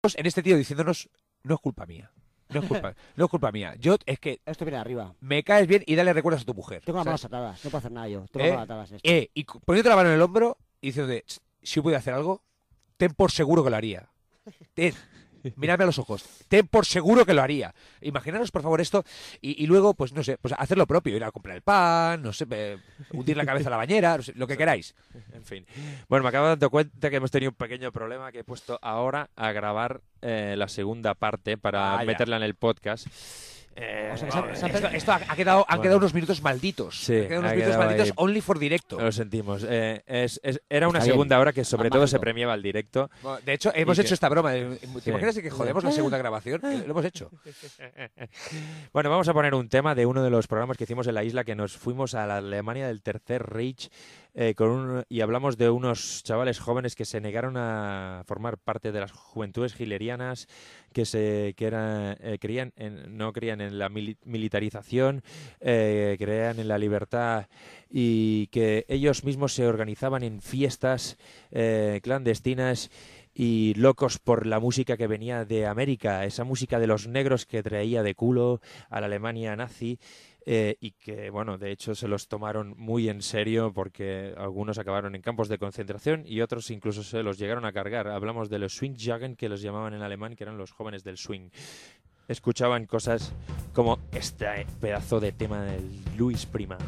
en este tío diciéndonos, no es culpa mía. No es culpa mía. Yo, es que Esto viene de arriba. me caes bien y dale recuerdos a tu mujer. Tengo las ¿sabes? manos atadas, no puedo hacer nada yo. Tengo las manos atadas. Esto. Y poniéndote la mano en el hombro y diciéndote, si yo pudiera hacer algo, ten por seguro que lo haría. Mírame a los ojos. Ten por seguro que lo haría. Imaginaros, por favor, esto. Y luego, pues no sé, pues hacer lo propio. Ir a comprar el pan, no sé, hundir la cabeza a la bañera, no sé, lo que queráis. En fin. Bueno, me acabo dando cuenta que hemos tenido un pequeño problema, que he puesto ahora a grabar la segunda parte para meterla en el podcast. O sea, Esto ha quedado unos minutos malditos. Sí, ha quedado unos ha minutos quedado malditos ahí. only for directo. Lo sentimos. Era una Está segunda bien. hora que sobre todo se Mágico. premiaba el directo. Bueno, de hecho, hemos Y hecho que- esta broma. Sí. ¿Te imaginas que jodemos la segunda grabación? Lo hemos hecho. Bueno, vamos a poner un tema de uno de los programas que hicimos en la isla, que nos fuimos a la Alemania del Tercer Reich y hablamos de unos chavales jóvenes que se negaron a formar parte de las juventudes hitlerianas, no creían en la militarización, creían en la libertad y que ellos mismos se organizaban en fiestas clandestinas y locos por la música que venía de América, esa música de los negros que traía de culo a la Alemania nazi. Y que, bueno, de hecho se los tomaron muy en serio porque algunos acabaron en campos de concentración y otros incluso se los llegaron a cargar. Hablamos de los Swingjugend, que los llamaban en alemán, que eran los jóvenes del swing. Escuchaban cosas como este pedazo de tema del Luis Prima.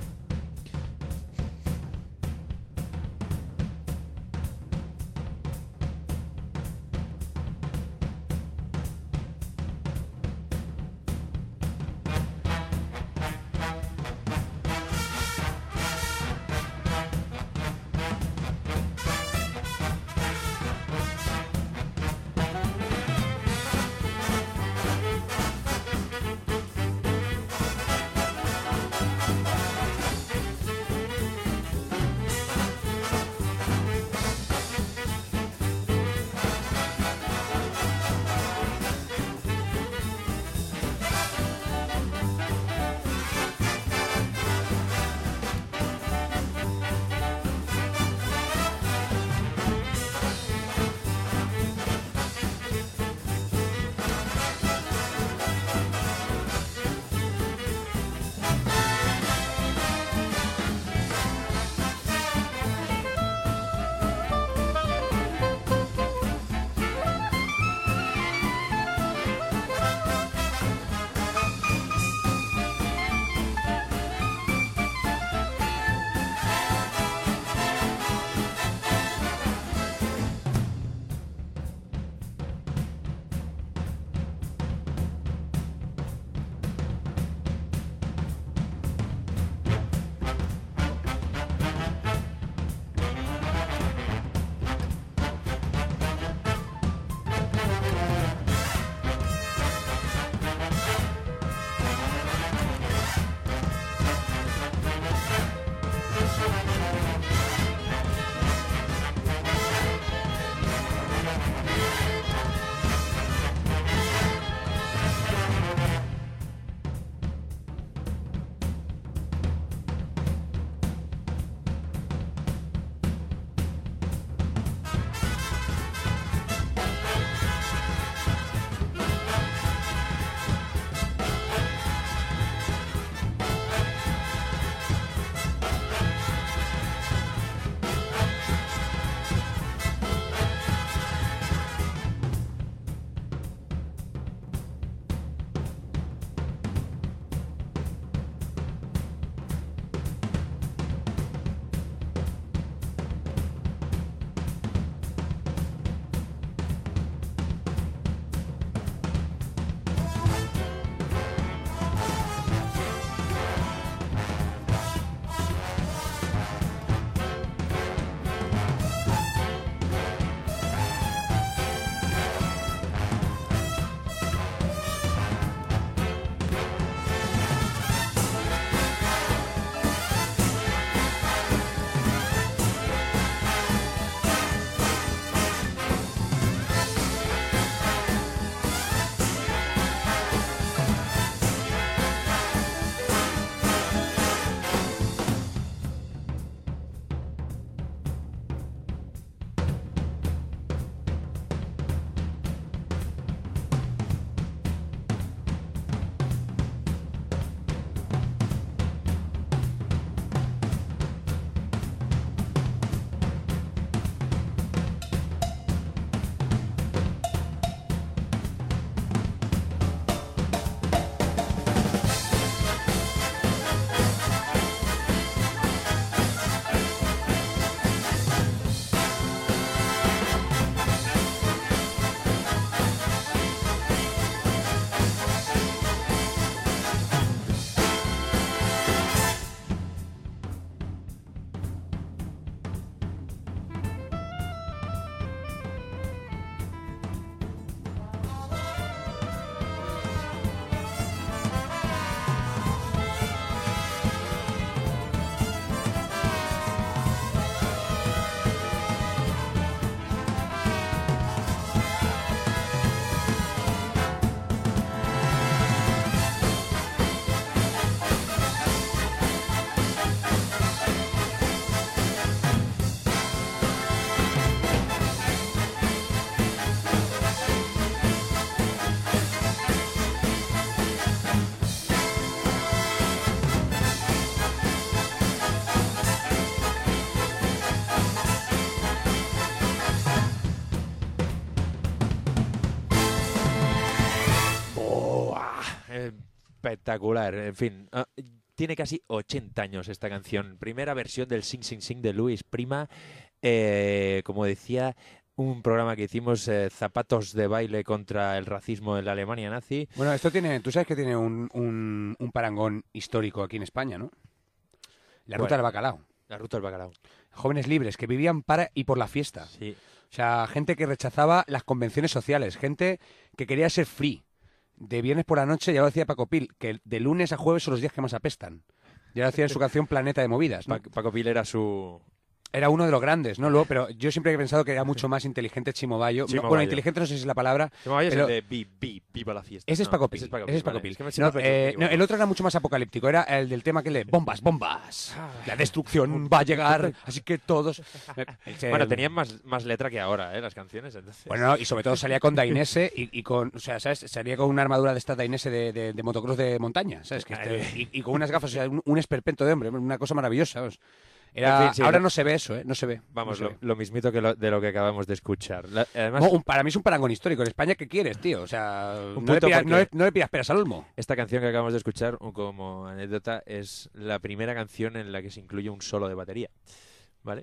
espectacular. En fin, tiene casi 80 años esta canción. Primera versión del Sing Sing Sing de Luis Prima. Como decía, un programa que hicimos, zapatos de baile contra el racismo en la Alemania nazi. Bueno, esto tiene, tú sabes que tiene un parangón histórico aquí en España, ¿no? La ruta del bacalao. La ruta del bacalao. Jóvenes libres que vivían para y por la fiesta. Sí. O sea, gente que rechazaba las convenciones sociales, gente que quería ser free. De viernes por la noche, ya lo decía Paco Pil, que de lunes a jueves son los días que más apestan. Ya lo decía en su canción Planeta de Movidas, ¿no? Paco Pil era su... Era uno de los grandes, ¿no? Luego, pero yo siempre he pensado que era mucho más inteligente Chimo Bayo. Chimo Bueno, Bayo. inteligente no sé si es la palabra. Chimo Bayo pero... es el de Viva la fiesta. Ese es Paco Pil. Ese es Paco Ese es Pil, Paco vale. Pil. Es que me No, siempre me equivoco. el otro era mucho más apocalíptico. Era el del tema que le... Bombas, bombas. La destrucción va a llegar, así que todos... Bueno, tenían más letra que ahora, las canciones. Entonces. Bueno, y sobre todo salía con Dainese y con... O sea, ¿sabes? Salía con una armadura de esta Dainese de motocross de montaña, ¿sabes? Y con unas gafas, o sea, un esperpento de hombre, una cosa maravillosa, ¿sabes? Era, En fin, sí, ahora no se ve eso, ¿eh? No se ve. Vamos, no se ve. lo mismito que de lo que acabamos de escuchar. Además, No, para mí es un parangón histórico. En España, ¿qué quieres, tío? O sea, Un no le, punto pidas, porque- no le pidas peras al olmo. esta canción que acabamos de escuchar, como anécdota, es la primera canción en la que se incluye un solo de batería. ¿Vale?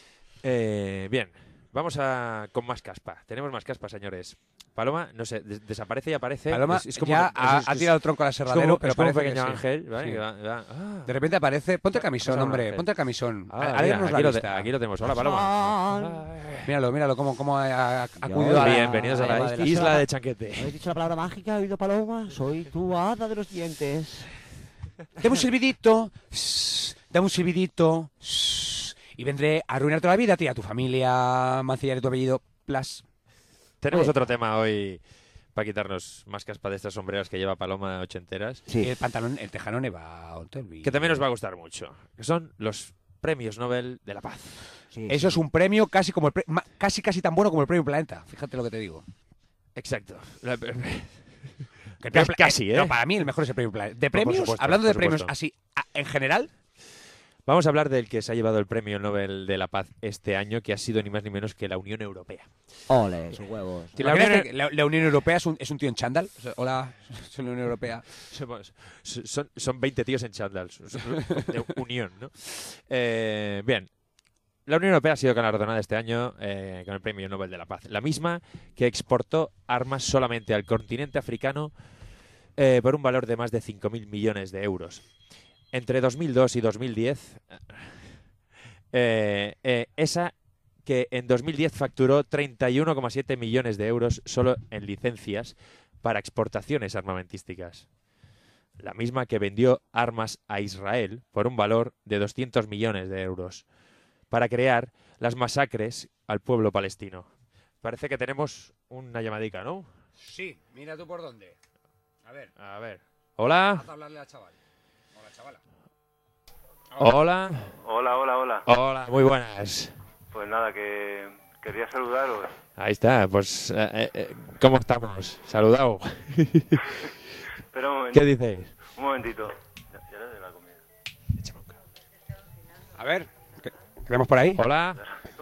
Bien, vamos con más caspa. Tenemos más caspa, señores. Paloma, no sé, desaparece y aparece. Paloma Es como ya que- ha tirado el tronco al es como- aserradero, pero es como un parece que pequeño sí. ángel, ¿vale? Sí. Que va. De repente aparece... Ponte el camisón, Cosa hombre. ángel. Ponte el camisón. Ah, Háganos la mira, vista. aquí lo tenemos. Hola, Paloma. Míralo, cómo ha acudido Yo- a la... Bienvenidos a la isla de Chanquete. ¿Habéis dicho la palabra mágica? ¿He oído paloma? Soy tu hada de los dientes. Dame un silbidito. Dame un silbidito. Y vendré a arruinarte la vida a ti, a tu familia, mancillar tu apellido. Plas. Tenemos otro tema hoy para quitarnos más caspa de estas sombreras que lleva Paloma ochenteras, Y Sí. el pantalón, el tejano neva. que también os va a gustar mucho, que son los premios Nobel de la Paz. Sí, Eso sí. es un premio casi como casi tan bueno como el premio Planeta. Fíjate lo que te digo. Exacto. Que el Casi, premio casi, ¿eh? No, para mí el mejor es el premio Planeta. De Por premios, supuesto, hablando de por premios supuesto. así, en general, Vamos a hablar del que se ha llevado el premio Nobel de la Paz este año, que ha sido ni más ni menos que la Unión Europea. Ole, sus huevos. ¿te La imaginas Unión- que la Unión Europea es un tío en chándal? O sea, hola, soy la Unión Europea. Son 20 tíos en chándal, de unión, ¿no? Bien. La Unión Europea ha sido galardonada este año con el Premio Nobel de la Paz. La misma que exportó armas solamente al continente africano por un valor de más de 5.000 millones de euros. Entre 2002 y 2010, esa que en 2010 facturó 31,7 millones de euros solo en licencias para exportaciones armamentísticas. La misma que vendió armas a Israel por un valor de 200 millones de euros para crear las masacres al pueblo palestino. Parece que tenemos una llamadica, ¿no? Sí, mira tú por dónde. A ver, A ver. Hola. haz hablarle al chaval. O a la chavala. Hola. Hola. Hola. Muy buenas. Pues nada, que quería saludaros. Ahí está. Pues, ¿cómo estamos? Saludado. Pero un momentito. ¿Qué dices? Un momentito. Ya le doy la comida. A ver, ¿qué tenemos por ahí? Hola.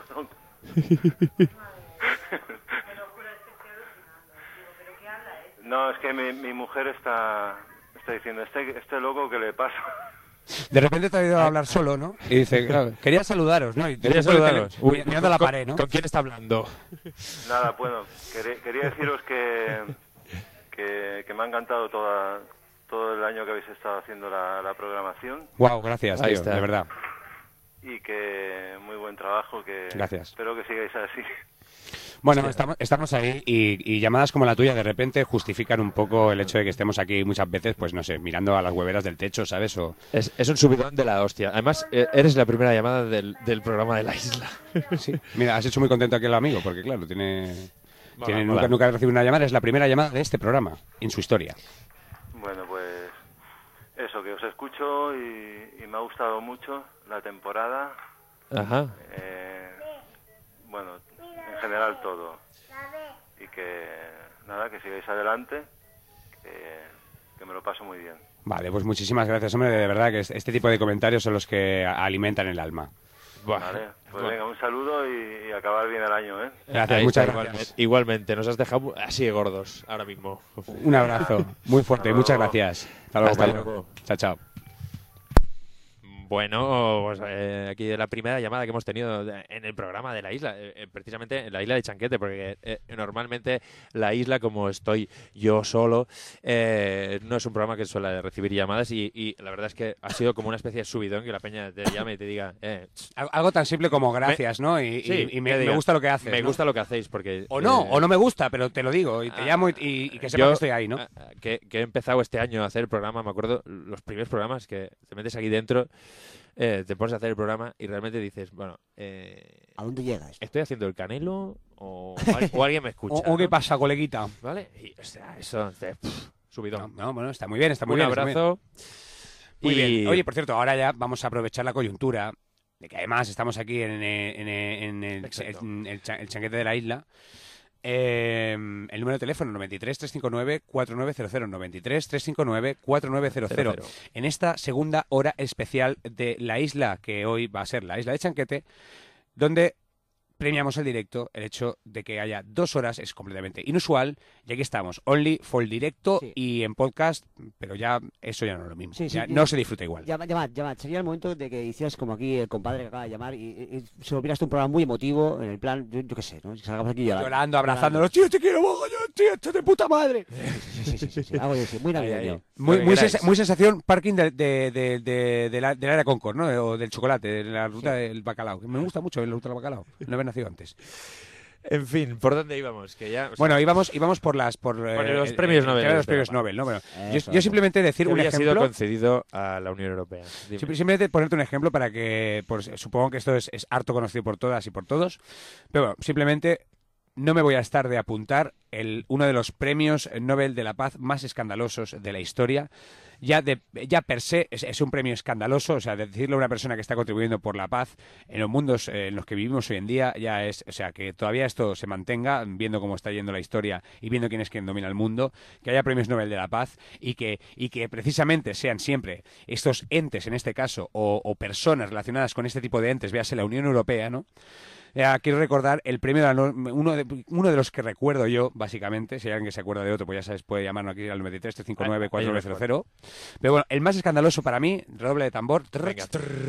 No, es que mi mujer está diciendo, este loco, ¿qué le pasa? De repente te ha oído hablar solo, ¿no? Y dice, claro, quería saludaros, ¿no? Y Quería saludaros. Mirando a la pared, ¿no? ¿Con quién está hablando? Nada, bueno, quería deciros que me ha encantado todo el año que habéis estado haciendo la programación Wow, gracias, Ahí tío, está. de verdad. y que muy buen trabajo, que Gracias. espero que sigáis así. Bueno, estamos ahí y llamadas como la tuya de repente justifican un poco el hecho de que estemos aquí muchas veces, pues no sé, mirando a las hueveras del techo, ¿sabes? O... Es un subidón de la hostia. Además, eres la primera llamada del programa de la isla. Sí. Mira, has hecho muy contento aquí al amigo, porque claro, Mola. nunca ha recibido una llamada, es la primera llamada de este programa en su historia. Bueno, pues eso, que os escucho y me ha gustado mucho la temporada. Ajá. Bueno, en general todo. Y que nada, que sigáis adelante, que me lo paso muy bien. Vale, pues muchísimas gracias, hombre, de verdad que este tipo de comentarios son los que alimentan el alma. Vale, pues venga, un saludo y acabar bien el año, ¿eh? Gracias, Ahí muchas está, gracias. Igualmente, nos has dejado así de gordos ahora mismo. Un abrazo muy fuerte, Hasta muchas luego. gracias. Hasta luego, Hasta Pedro. luego. Chao, chao. Bueno, pues, aquí la primera llamada que hemos tenido en el programa de la isla, precisamente en la isla de Chanquete, porque normalmente la isla, como estoy yo solo, no es un programa que suele recibir llamadas y la verdad es que ha sido como una especie de subidón que la peña te llame y te diga Algo tan simple como gracias, ¿no? sí, Y que me diga, gusta lo que haces. me ¿no? gusta lo que hacéis, porque... O no me gusta, pero te lo digo y te llamo y que sepas que estoy ahí, ¿no? Que he empezado este año a hacer el programa, me acuerdo, los primeros programas que te metes aquí dentro, te pones a hacer el programa y realmente dices, bueno, ¿A dónde llegas? ¿estoy haciendo el Canelo o alguien me escucha? ¿O qué ¿no? pasa, coleguita? ¿Vale? Y, o sea, eso, subidón. No, bueno, está muy bien, está muy Un bien. está muy bien. abrazo. Muy y... bien. Oye, por cierto, ahora ya vamos a aprovechar la coyuntura de que además estamos aquí en Exacto. el chanquete de la isla. El número de teléfono 93 359 4900 93 359 4900 en esta segunda hora especial de la isla que hoy va a ser la isla de Chanquete, donde premiamos el directo. El hecho de que haya 2 horas es completamente inusual y aquí estamos, only for directo Sí. y en podcast, pero ya eso ya no es lo mismo. Sí, sí, Ya sí. no se disfruta igual. Llamad. Sería el momento de que hicieras como aquí el compadre que acaba de llamar y se volviera esto un programa muy emotivo, en el plan, yo qué sé, ¿no? Salgamos aquí Llorando, abrazándolos, tío, te quiero, tío, esto es de puta madre. Sí. Algo así, muy navideño. Muy, Lo que muy, queráis. muy sensación parking del área Concord, ¿no? O del chocolate, de la ruta del bacalao. Me gusta mucho la ruta del bacalao. No haber nacido antes. En fin, ¿por dónde íbamos? Que ya, o sea, Bueno, íbamos por los los premios Nobel. Los premios Nobel, ¿no? Bueno, Eso. yo simplemente decir que un había sido ejemplo. concedido a la Unión Europea. Dime. Simplemente ponerte un ejemplo para que, pues, supongo que esto es harto conocido por todas y por todos, pero bueno, simplemente no me voy a estar de apuntar uno de los premios Nobel de la Paz más escandalosos de la historia. Ya per se es un premio escandaloso, o sea, decirle a una persona que está contribuyendo por la paz en los mundos en los que vivimos hoy en día, ya es, o sea, que todavía esto se mantenga, viendo cómo está yendo la historia y viendo quién es quien domina el mundo, que haya premios Nobel de la Paz y que precisamente sean siempre estos entes, en este caso, o personas relacionadas con este tipo de entes, véase la Unión Europea, ¿no? Quiero recordar el premio de uno de los que recuerdo yo, básicamente. Si hay alguien que se acuerda de otro, pues ya sabes, puede llamarnos aquí al 93 359 4900. Pero bueno, el más escandaloso para mí, redoble de tambor. Venga.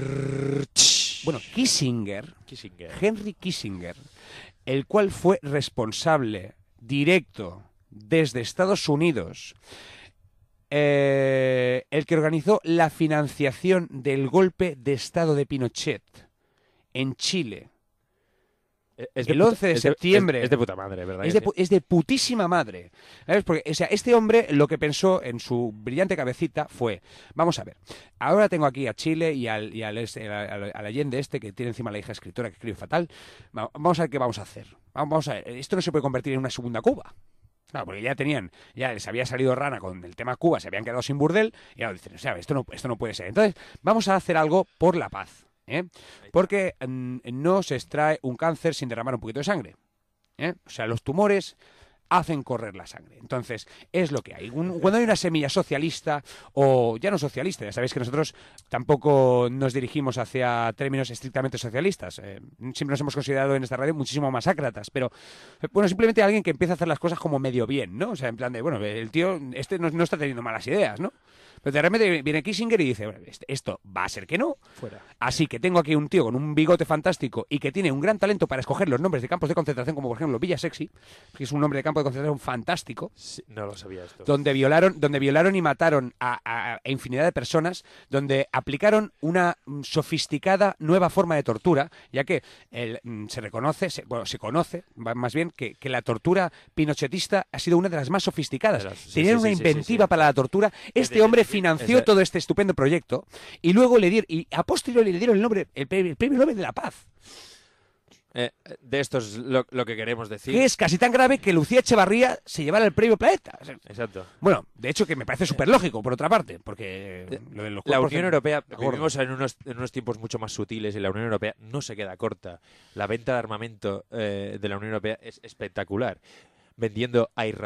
Bueno, Kissinger, Kissinger. Henry Kissinger, el cual fue responsable directo desde Estados Unidos, el que organizó la financiación del golpe de Estado de Pinochet en Chile. El 11 de septiembre. Es de puta madre, ¿verdad? Es de putísima madre. ¿Sabes? Porque, o sea, este hombre lo que pensó en su brillante cabecita fue, vamos a ver, ahora tengo aquí a Chile y al Allende este, que tiene encima la hija escritora que escribe fatal. Vamos a ver qué vamos a hacer. Vamos a ver, esto no se puede convertir en una segunda Cuba. Claro, porque ya les había salido rana con el tema Cuba, se habían quedado sin burdel, y ahora dicen, o sea, esto no puede ser. Entonces, vamos a hacer algo por la paz. Porque no se extrae un cáncer sin derramar un poquito de sangre. O sea, los tumores hacen correr la sangre. Entonces, es lo que hay. Cuando hay una semilla socialista, o ya no socialista, ya sabéis que nosotros tampoco nos dirigimos hacia términos estrictamente socialistas. Siempre nos hemos considerado en esta radio muchísimo masócratas, pero bueno, simplemente alguien que empieza a hacer las cosas como medio bien, ¿no? O sea, en plan de, bueno, el tío este no está teniendo malas ideas, ¿no? Pero de repente viene Kissinger y dice, bueno, esto va a ser que no. Fuera. Así que tengo aquí un tío con un bigote fantástico y que tiene un gran talento para escoger los nombres de campos de concentración, como por ejemplo Villa Sexy, que es un nombre de campo de concentración fantástico, Sí, no lo sabía esto. donde violaron y mataron a infinidad de personas, donde aplicaron una sofisticada nueva forma de tortura, ya que se conoce más bien que la tortura pinochetista ha sido una de las más sofisticadas. Tenían una inventiva para la tortura. Este hombre financió todo este estupendo proyecto y luego a posteriori le dieron el premio Nobel de la Paz. De esto es lo que queremos decir. Que es casi tan grave que Lucía Echevarría se llevara el premio Planeta. Exacto. Bueno, de hecho que me parece súper lógico, por otra parte, porque lo de los La cuerpos Unión Europea, gordos. vivimos en unos tiempos mucho más sutiles y la Unión Europea no se queda corta. La venta de armamento de la Unión Europea es espectacular. Vendiendo a Israel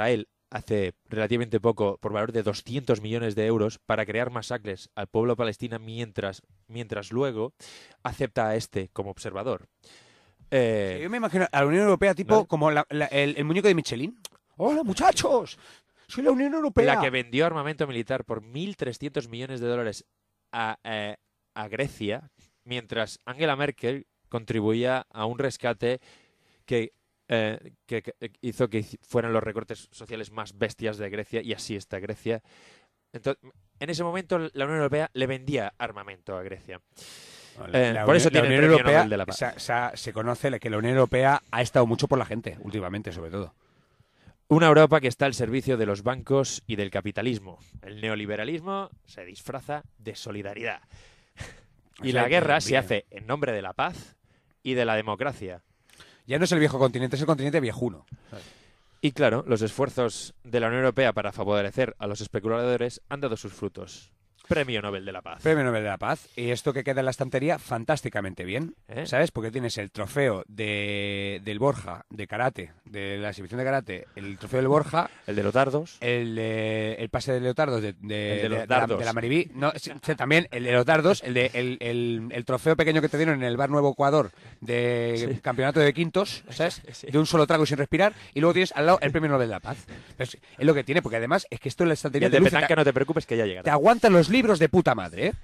hace relativamente poco por valor de 200 millones de euros para crear masacres al pueblo palestino mientras luego acepta a este como observador. Yo me imagino a la Unión Europea tipo ¿vale? como el muñeco de Michelin. ¡Hola, muchachos! ¡Soy la Unión Europea! La que vendió armamento militar por 1.300 millones de dólares a Grecia, mientras Angela Merkel contribuía a un rescate que hizo que fueran los recortes sociales más bestias de Grecia, y así está Grecia. Entonces, en ese momento la Unión Europea le vendía armamento a Grecia. Por eso tiene el Unión Premio Europea Nobel de la Paz. se conoce que la Unión Europea ha estado mucho por la gente, últimamente, sobre todo. Una Europa que está al servicio de los bancos y del capitalismo. El neoliberalismo se disfraza de solidaridad. Y la guerra se hace en nombre de la paz y de la democracia. Ya no es el viejo continente, es el continente viejuno. Y claro, los esfuerzos de la Unión Europea para favorecer a los especuladores han dado sus frutos. Premio Nobel de la Paz. Premio Nobel de la Paz. Y esto que queda en la estantería, fantásticamente bien. ¿Sabes? Porque tienes el trofeo del Borja, de karate, de la exhibición de karate, el trofeo del Borja. El de los dardos. El pase de leotardos de la Maribí. No, sí, también el de los dardos, el trofeo pequeño que te dieron en el Bar Nuevo Ecuador de campeonato de quintos, ¿sabes? Sí. De un solo trago sin respirar. Y luego tienes al lado el Premio Nobel de la Paz. Pues es lo que tiene, porque además es que esto en la Y estantería el de te luce, petanca, no te preocupes, que ya llegará. te aguantan los libros de puta madre, ¿eh?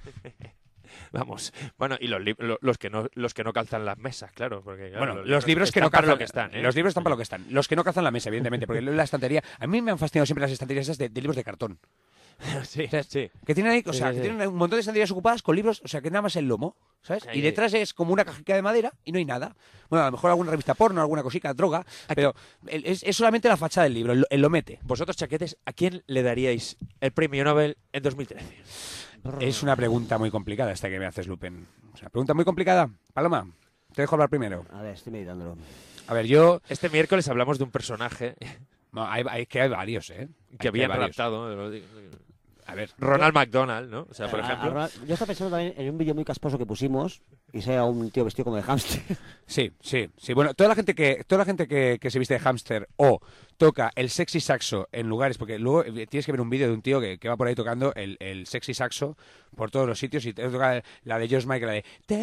Vamos. Bueno, y los que no calzan las mesas, claro. Porque, claro, Bueno, los libros que no para calzan lo que están, ¿eh? Los libros están para lo que están. Los que no calzan la mesa, evidentemente, porque la estantería... A mí me han fascinado siempre las estanterías esas de libros de cartón. Sí, sí. Que tienen ahí, o sea, Sí, que sí. tienen un montón de estanterías ocupadas con libros, o sea, que nada más el lomo, ¿sabes? Ahí, Y detrás es como una cajita de madera y no hay nada. Bueno, a lo mejor alguna revista porno, alguna cosica, droga, pero es solamente la fachada del libro, el lomete. Vosotros, chaquetes, ¿a quién le daríais el Premio Nobel en 2013? Es una pregunta muy complicada esta que me haces, Lupen. O sea, pregunta muy complicada. Paloma, te dejo hablar primero. A ver, estoy meditándolo. A ver, yo... Este miércoles hablamos de un personaje No, hay varios, ¿eh? que habían varios. raptado. A ver, Ronald McDonald, ¿no? O sea, por ejemplo. Yo estaba pensando también en un vídeo muy casposo que pusimos y sea un tío vestido como de hámster. sí. Bueno, toda la gente que se viste de hámster o toca el sexy saxo en lugares, porque luego tienes que ver un vídeo de un tío que va por ahí tocando el sexy saxo por todos los sitios y te toca la de George Michael,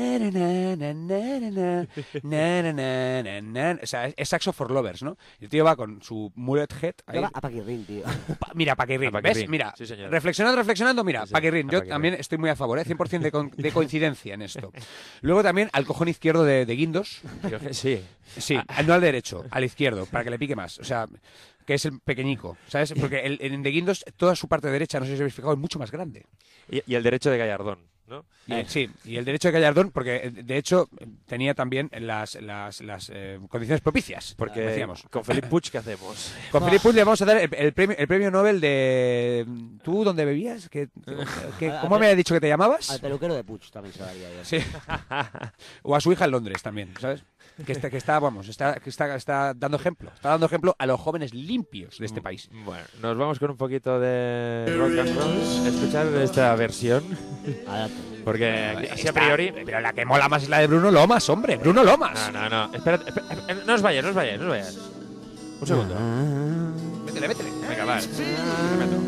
la de... O sea, es saxo for lovers, ¿no? Y el tío va con su mullet head ahí. A Paquirrín, tío. Mira, Paquirrín, A Paquirrín, ¿ves? Mira, sí, señor. reflexionando, mira, Sí, sí, Paquirrín, a yo Paquirrín. también estoy muy a favor, 100% de coincidencia en esto. Luego también al cojón izquierdo de Guindos, Sí. sí, no al derecho, al izquierdo, para que le pique más, o sea, que es el pequeñico, ¿sabes? Porque en de Guindos toda su parte derecha, no sé si os habéis fijado, es mucho más grande. Y el derecho de Gallardón, ¿no? Sí, y el derecho de Gallardón, porque de hecho tenía también las condiciones propicias, Porque decíamos. con Felipe Puig, ¿qué hacemos? Con Felipe Puig le vamos a dar el premio Nobel de... ¿Tú dónde bebías? ¿Cómo me has dicho que te llamabas? Al peluquero de Puig también se lo daría yo. Sí. O a su hija en Londres también, ¿sabes? Que está dando ejemplo. Está dando ejemplo a los jóvenes limpios de este país. Bueno, nos vamos con un poquito de rock and roll. Escuchar esta versión. Adelante. Porque así a priori. Pero la que mola más es la de Bruno Lomas, hombre. Bruno Lomas. No. Espera, no os vayas. Un segundo. Métele. Venga, va. Me meto.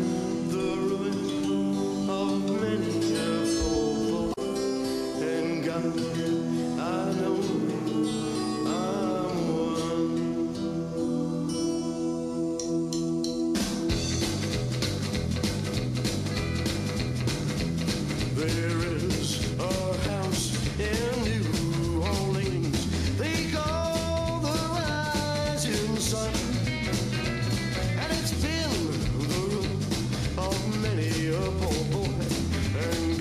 And it's been the room of many a poor boy and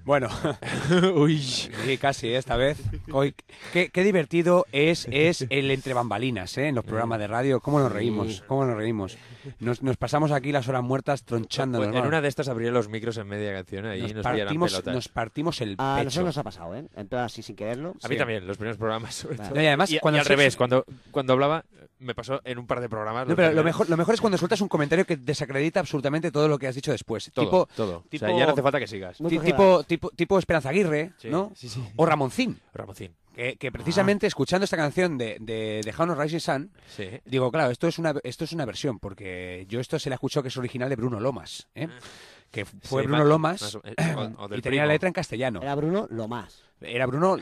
Bueno, Uy. sí, casi esta vez. Qué divertido es el entre bambalinas, ¿eh? En los programas de radio. ¿Cómo nos reímos? ¿Cómo nos reímos? Nos pasamos aquí las horas muertas tronchándonos. En una de estas abriré los micros en media canción y nos pillarán pelotas. Nos partimos el A pecho. nosotros nos ha pasado, ¿eh? En plan así sin quererlo. A mí también, los primeros programas sobre todo. No, y además, Y cuando al revés, cuando hablaba, me pasó en un par de programas. No, pero lo mejor es cuando sueltas un comentario que desacredita absolutamente todo lo que has dicho después. Todo. tipo- O sea, ya no hace falta que sigas. Muy Tipo Esperanza Aguirre, Sí, ¿no? sí, sí. O Ramoncín. Ramoncín. Que precisamente escuchando esta canción de How No Rising Sun, Sí. digo, claro, esto es una versión, porque yo esto se la escucho que es original de Bruno Lomas, ¿eh? Que fue Sí, Bruno Lomas o del y tenía la primo. letra en castellano. Era Bruno lo más. Era Bruno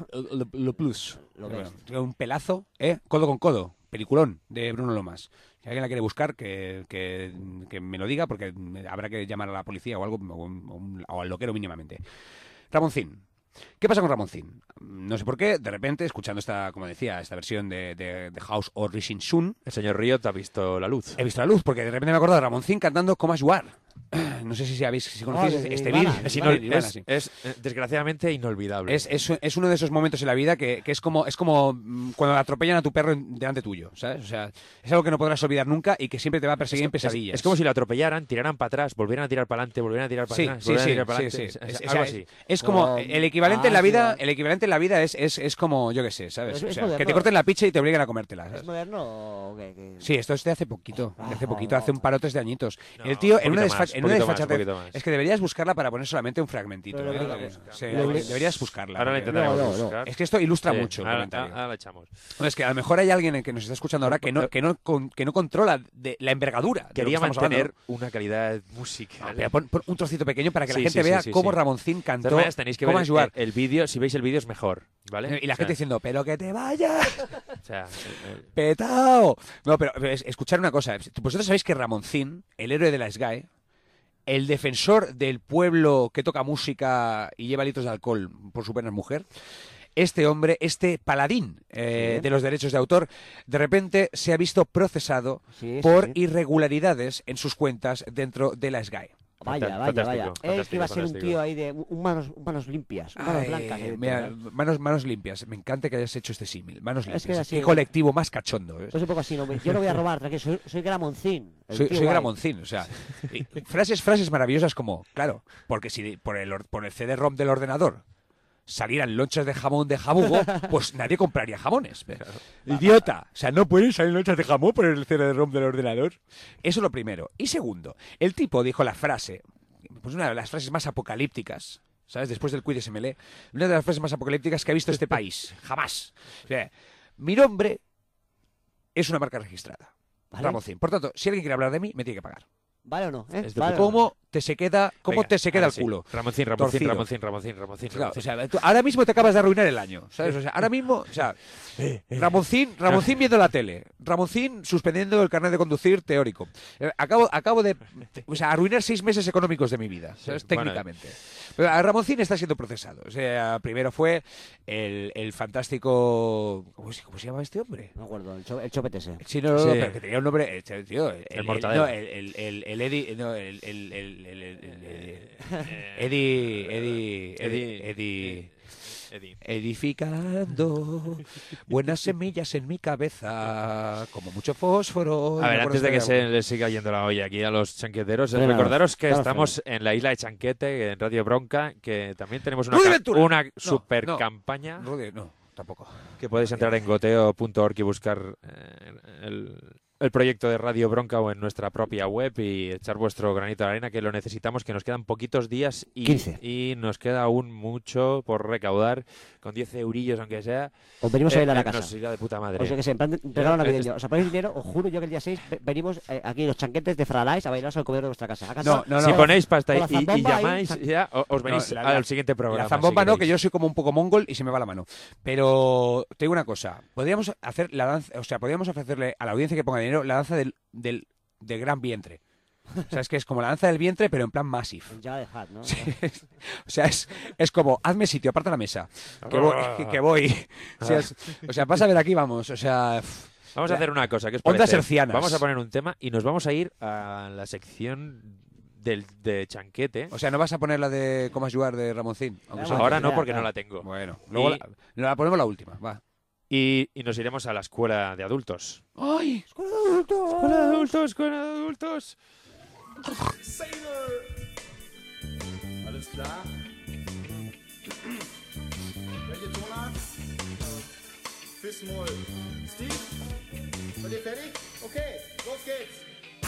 lo plus. Lo ves. Un pelazo, codo con codo, peliculón de Bruno Lomas. Si alguien la quiere buscar, que me lo diga, porque habrá que llamar a la policía o algo, o al loquero mínimamente. Ramoncín. ¿Qué pasa con Ramoncín? No sé por qué, de repente, escuchando esta, como decía, esta versión de House of Rising Sun, El señor Riot ha visto la luz. he visto la luz, porque de repente me he acordado de Ramoncín cantando Come As You Are. No sé si conocéis de este Nirvana, vídeo. de Sí, no, Nirvana. Nirvana, sí. Es, desgraciadamente inolvidable. Es uno de esos momentos en la vida que es como cuando atropellan a tu perro delante tuyo, ¿sabes? O sea, es algo que no podrás olvidar nunca y que siempre te va a perseguir en pesadillas. Es como si lo atropellaran, tiraran para atrás, volvieran a tirar para adelante, volvieran a tirar para Sí, atrás, sí, volvieran sí, a tirar para sí, adelante. sí. Algo así. Es como Como- el equivalente en la Ah, vida, sí. el equivalente en la vida es como, yo qué sé, ¿sabes? Es O sea, moderno. que te corten la picha y te obliguen a comértela, ¿sabes? ¿Es moderno o qué? Sí, esto es de hace poquito, hace un parotes de añitos. No, el tío, un en una poquito más, en una un poquito más, desfachatez, un poquito más. es que deberías buscarla para poner solamente un fragmentito. Pero ¿eh? lo que- Sí, lo que- deberías buscarla. Ahora la porque- intentaremos No. buscar. Es que esto ilustra Sí, mucho el ahora, comentario. ahora la echamos. No, es que a lo mejor hay alguien que nos está escuchando ahora que no controla de la envergadura. de lo que Quería estamos mantener hablando. una calidad musical. No, pero pon un trocito pequeño para que Sí, la gente sí, vea sí, cómo sí. Ramoncín De cantó. todas maneras, tenéis que Come ver As You Are. el vídeo. Si veis el vídeo es mejor, ¿vale? Y la O sea, gente diciendo, pero que te vayas, o sea, petao. No, pero escuchar una cosa. Vosotros sabéis que Ramoncín, el héroe de la SGAE, el defensor del pueblo que toca música y lleva litros de alcohol por su pena mujer, este hombre, este paladín de los derechos de autor, de repente se ha visto procesado Sí, sí, por sí. irregularidades en sus cuentas dentro de la SGAE. Vaya. fantástico, Él que iba a ser un fantástico. tío ahí de manos limpias, manos Ay, blancas. mira, manos limpias. Me encanta que hayas hecho este símil. Manos Es que limpias. así- Qué colectivo más cachondo. ¿eh? Pues un poco así, no, yo no voy a robar, tranquilo, soy Gramoncín. el Soy tío guay. Gramoncín, o sea, y frases maravillosas como, claro, porque si por el CD-ROM del ordenador salieran lonchas de jamón de jabugo, pues nadie compraría jamones. Idiota, o sea, no pueden salir lonchas de jamón por el CD-ROM del ordenador. Eso es lo primero. Y segundo, el tipo dijo la frase, pues una de las frases más apocalípticas, ¿sabes? Después del Cuídese-me-le, una de las frases más apocalípticas que ha visto este país, jamás. O sea, mi nombre es una marca registrada. ¿Vale? Ramoncín. Por tanto, si alguien quiere hablar de mí, me tiene que pagar. ¿Vale o no? Es de ¿Vale o no? ¿Cómo te se queda, venga, el ahora sí. culo? Ramoncín. Claro, o sea, tú ahora mismo te acabas de arruinar el año, ¿sabes? O sea, ahora mismo, o sea, Ramoncín viendo la tele, Ramoncín suspendiendo el carnet de conducir teórico. Acabo de, o sea, arruinar 6 meses económicos de mi vida, ¿sabes? Sí, bueno. Técnicamente. Pero a Ramoncín está siendo procesado. O sea, primero fue el fantástico, ¿cómo se llama este hombre? No me acuerdo, el chopete ese. Sí, no, Sí. pero que tenía un nombre, tío, El Mortadelo. no, el Eddie, no, Eddie, edificando buenas semillas en mi cabeza, como mucho fósforo. A ver, Me antes de acuerdo que se les siga yendo la olla aquí a los chanqueteros, Frenaos, recordaros que claro, estamos en la isla de Chanquete, en Radio Bronca, que también tenemos ¡Rudy Ventura! una No, super no. campaña No, tampoco. que podéis entrar en goteo.org y buscar el proyecto de Radio Bronca o en nuestra propia web y echar vuestro granito de arena, que lo necesitamos, que nos quedan poquitos días 15. y nos queda aún mucho por recaudar, con 10 eurillos aunque sea. Os venimos a ir a la casa. Nos irá de puta madre. O sea que se en plan de regalo navideño. Os ponéis dinero, os juro yo que el día 6 venimos aquí los chanquetes de Fralais a bailar al comedor de vuestra casa. ¿A casa? No, Si ponéis pasta Con la y zambomba ahí, llamáis, ya os venís No, al siguiente programa. La zambomba si no, que queréis. yo soy como un poco mongol y se me va la mano. Pero te digo una cosa, podríamos hacer la danza, o sea, podríamos ofrecerle a la audiencia que ponga dinero la danza del gran vientre. O sea, es que es como la danza del vientre, pero en plan massive. Ya de hat, ¿no? O sea, es como, hazme sitio, aparta la mesa. Que voy. O sea, pasa a ver aquí, vamos. O sea, Vamos a hacer una cosa, ¿qué os Ondas parece? hercianas. Vamos a poner un tema y nos vamos a ir a la sección de chanquete. O sea, ¿no vas a poner la de Cómo ayudar de Ramoncín? Aunque sea- Ahora no, porque no la tengo. Bueno, luego Y- la ponemos la última, va. Y nos iremos a la escuela de adultos. ¡Ay! ¡Escuela de adultos! ¡Escuela de adultos! Alles klar? Welche Tonart? Fis-Moll. Steve? Seid ihr fertig? Okay, los geht's.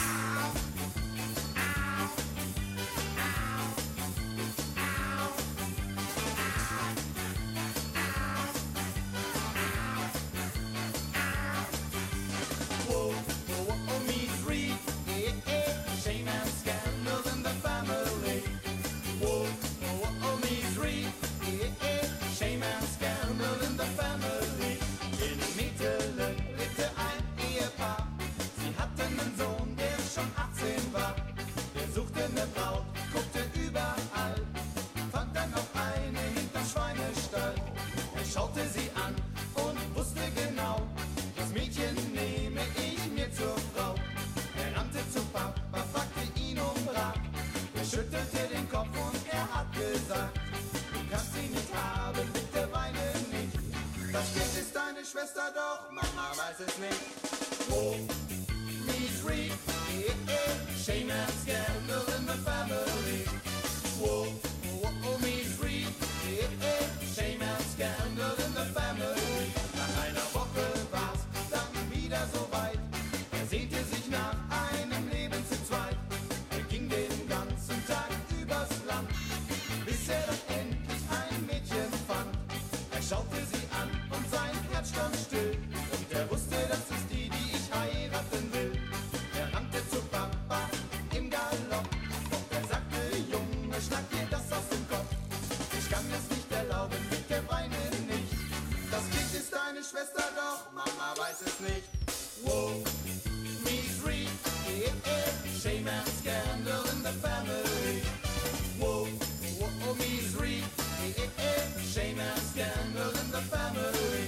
Schaute sie an und wusste genau, das Mädchen nehme ich mir zur Frau. Er rannte zu Papa, fragte ihn um Rat. Er schüttelte den Kopf und er hat gesagt, du kannst sie nicht haben, bitte weine nicht. Das Kind ist deine Schwester, doch Mama weiß es nicht. Oh, misery, shame and scandal in the family. Whoa, oh, misery, shame and scandal in the family. Nach einer Woche war's dann wieder so weit. Er sehnte sich nach einem Leben zu zweit. Er ging den ganzen Tag übers Land, bis er dann endlich ein Mädchen fand. Er schaute sie an und sein Herz stand still. Und er wusste, das ist die, die ich heiraten will. Er rannte zu Papa im Galopp. Doch er sagte, Junge, schnapp dir das aus dem Kopf. Ich kann es nicht erlauben, bitte weine nicht. Das Kind ist deine Schwester, doch Mama weiß es nicht. Whoa, misery, shame and scandal in the family. Whoa, oh, misery, shame and scandal in the family.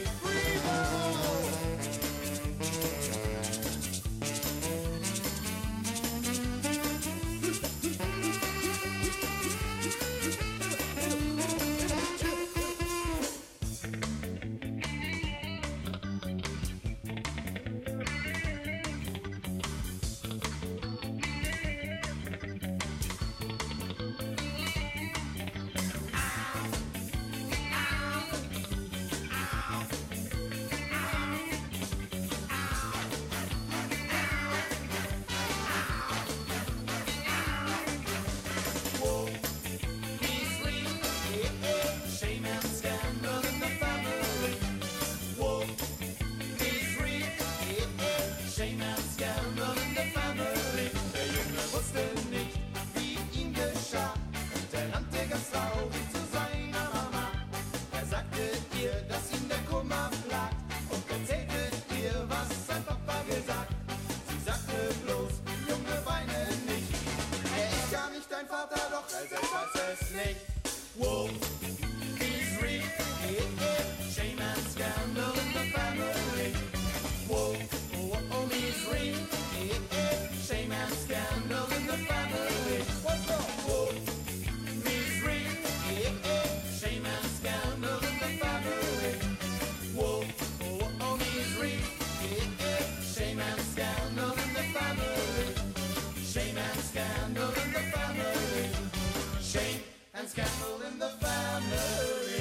Shame and scandal in the family. Whoa, misery, shame and scandal in the family. Der Junge wusste nicht, wie ihm geschah, und er rannte ganz traurig zu seiner Mama. Er sagte ihr, dass ihn der Kummer plagt, und erzählte ihr, was sein Papa gesagt. Sie sagte bloß, Junge, weine nicht. Er ist gar nicht dein Vater, doch er selbst weiß es nicht. Whoa, misery, shame and scandal in the family. Whoa, oh, misery, shame and scandal in the family. What's up? Whoa, misery, shame and scandal in the family. Whoa, oh, misery, shame and scandal in the family. Shame and scandal in the family. Shame and scandal in the family.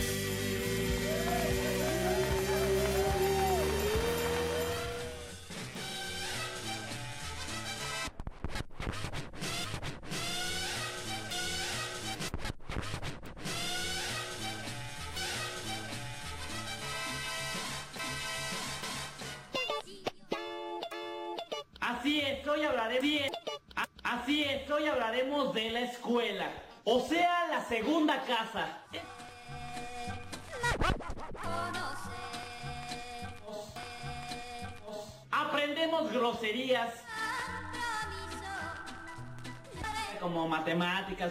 Así es, hoy hablaremos de la escuela, o sea, la segunda casa. Aprendemos groserías como matemáticas,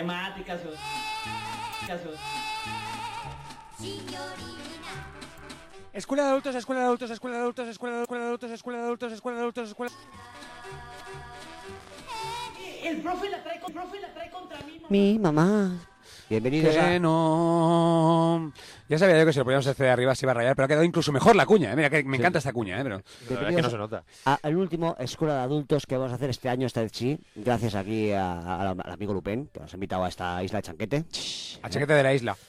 Escuela de adultos, escuela de adultos, escuela de adultos, escuela de adultos, escuela de adultos, escuela de adultos, escuela de adultos, escuela. el profe la trae contra mí, mamá. Mi mamá. Bienvenidos Que no. Ya sabía yo que si lo poníamos de arriba se iba a rayar, pero ha quedado incluso mejor la cuña. Mira, que me encanta esta cuña, pero. La verdad es que no se nota. al último escuela de adultos que vamos a hacer este año, esta vez sí, gracias aquí al amigo Lupen, que nos ha invitado a esta isla de Chanquete. A Chanquete de la isla.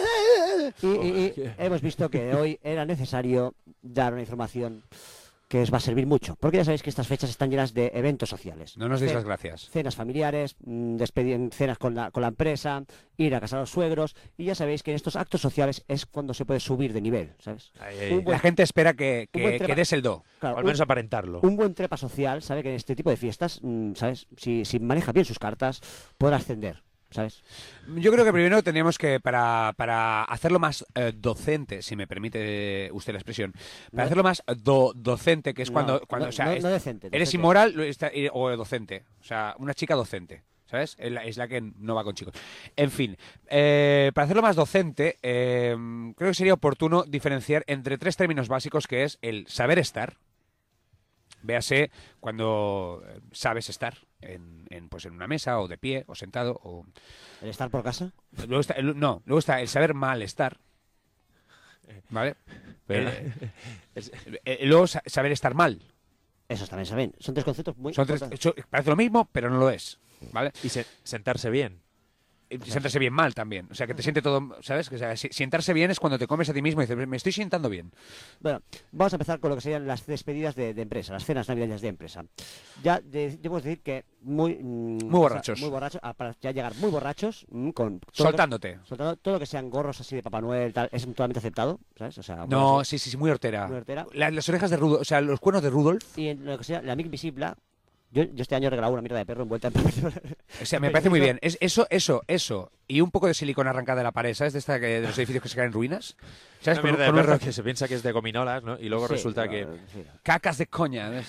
Y hemos visto que hoy era necesario dar una información que os va a servir mucho, porque ya sabéis que estas fechas están llenas de eventos sociales. No nos deis las gracias. Cenas familiares, cenas con la empresa, ir a casa de los suegros, y ya sabéis que en estos actos sociales es cuando se puede subir de nivel, ¿sabes? La gente espera que buen trepa- des el do. Claro, O al menos aparentarlo. un buen trepa social, sabe que en este tipo de fiestas, ¿sabes? Si maneja bien sus cartas, podrá ascender, ¿sabes? Yo creo que primero tendríamos que, para hacerlo más docente, si me permite usted la expresión, para hacerlo más docente, que es cuando no, o sea, no decente, eres docente. inmoral o docente. O sea, una chica docente. ¿Sabes? Es la que no va con chicos. En fin, para hacerlo más docente, creo que sería oportuno diferenciar entre 3 términos básicos, que es el saber estar. Véase cuando sabes estar pues en una mesa, o de pie, o sentado, o... ¿El estar por casa? Luego está el saber mal estar. ¿Vale? Pero- Luego saber estar mal. Esos también saben. Son 3 conceptos muy Son 3, importantes. parece lo mismo, pero no lo es. ¿Vale? Y sentarse bien. Y sentarse bien mal también. O sea, que te siente todo, ¿sabes? Que, o sea, sientarse bien es cuando te comes a ti mismo y dices, me estoy sentando bien. Bueno, vamos a empezar con lo que serían las despedidas de empresa, las cenas navideñas de empresa. Ya debemos decir que muy borrachos. muy borrachos, para ya llegar muy borrachos, con todo Soltándote. soltando todo lo que sean gorros así de Papá Noel, tal, es totalmente aceptado, ¿sabes? O sea, No, bueno, sí, muy hortera. muy hortera. Las orejas de Rudolf, o sea, los cuernos de Rudolf. Y en lo que sea la amiga invisible, yo este año he regalado una mierda de perro envuelta en papel. O sea, me parece muy bien. Es eso. Y un poco de silicona arrancada de la pared, ¿sabes? De los edificios que se caen en ruinas. ¿Sabes? Una mierda de Con un perro ro- que se piensa que es de gominolas, ¿no? Y luego Sí, resulta que... sí. Cacas de coña. ¿ves?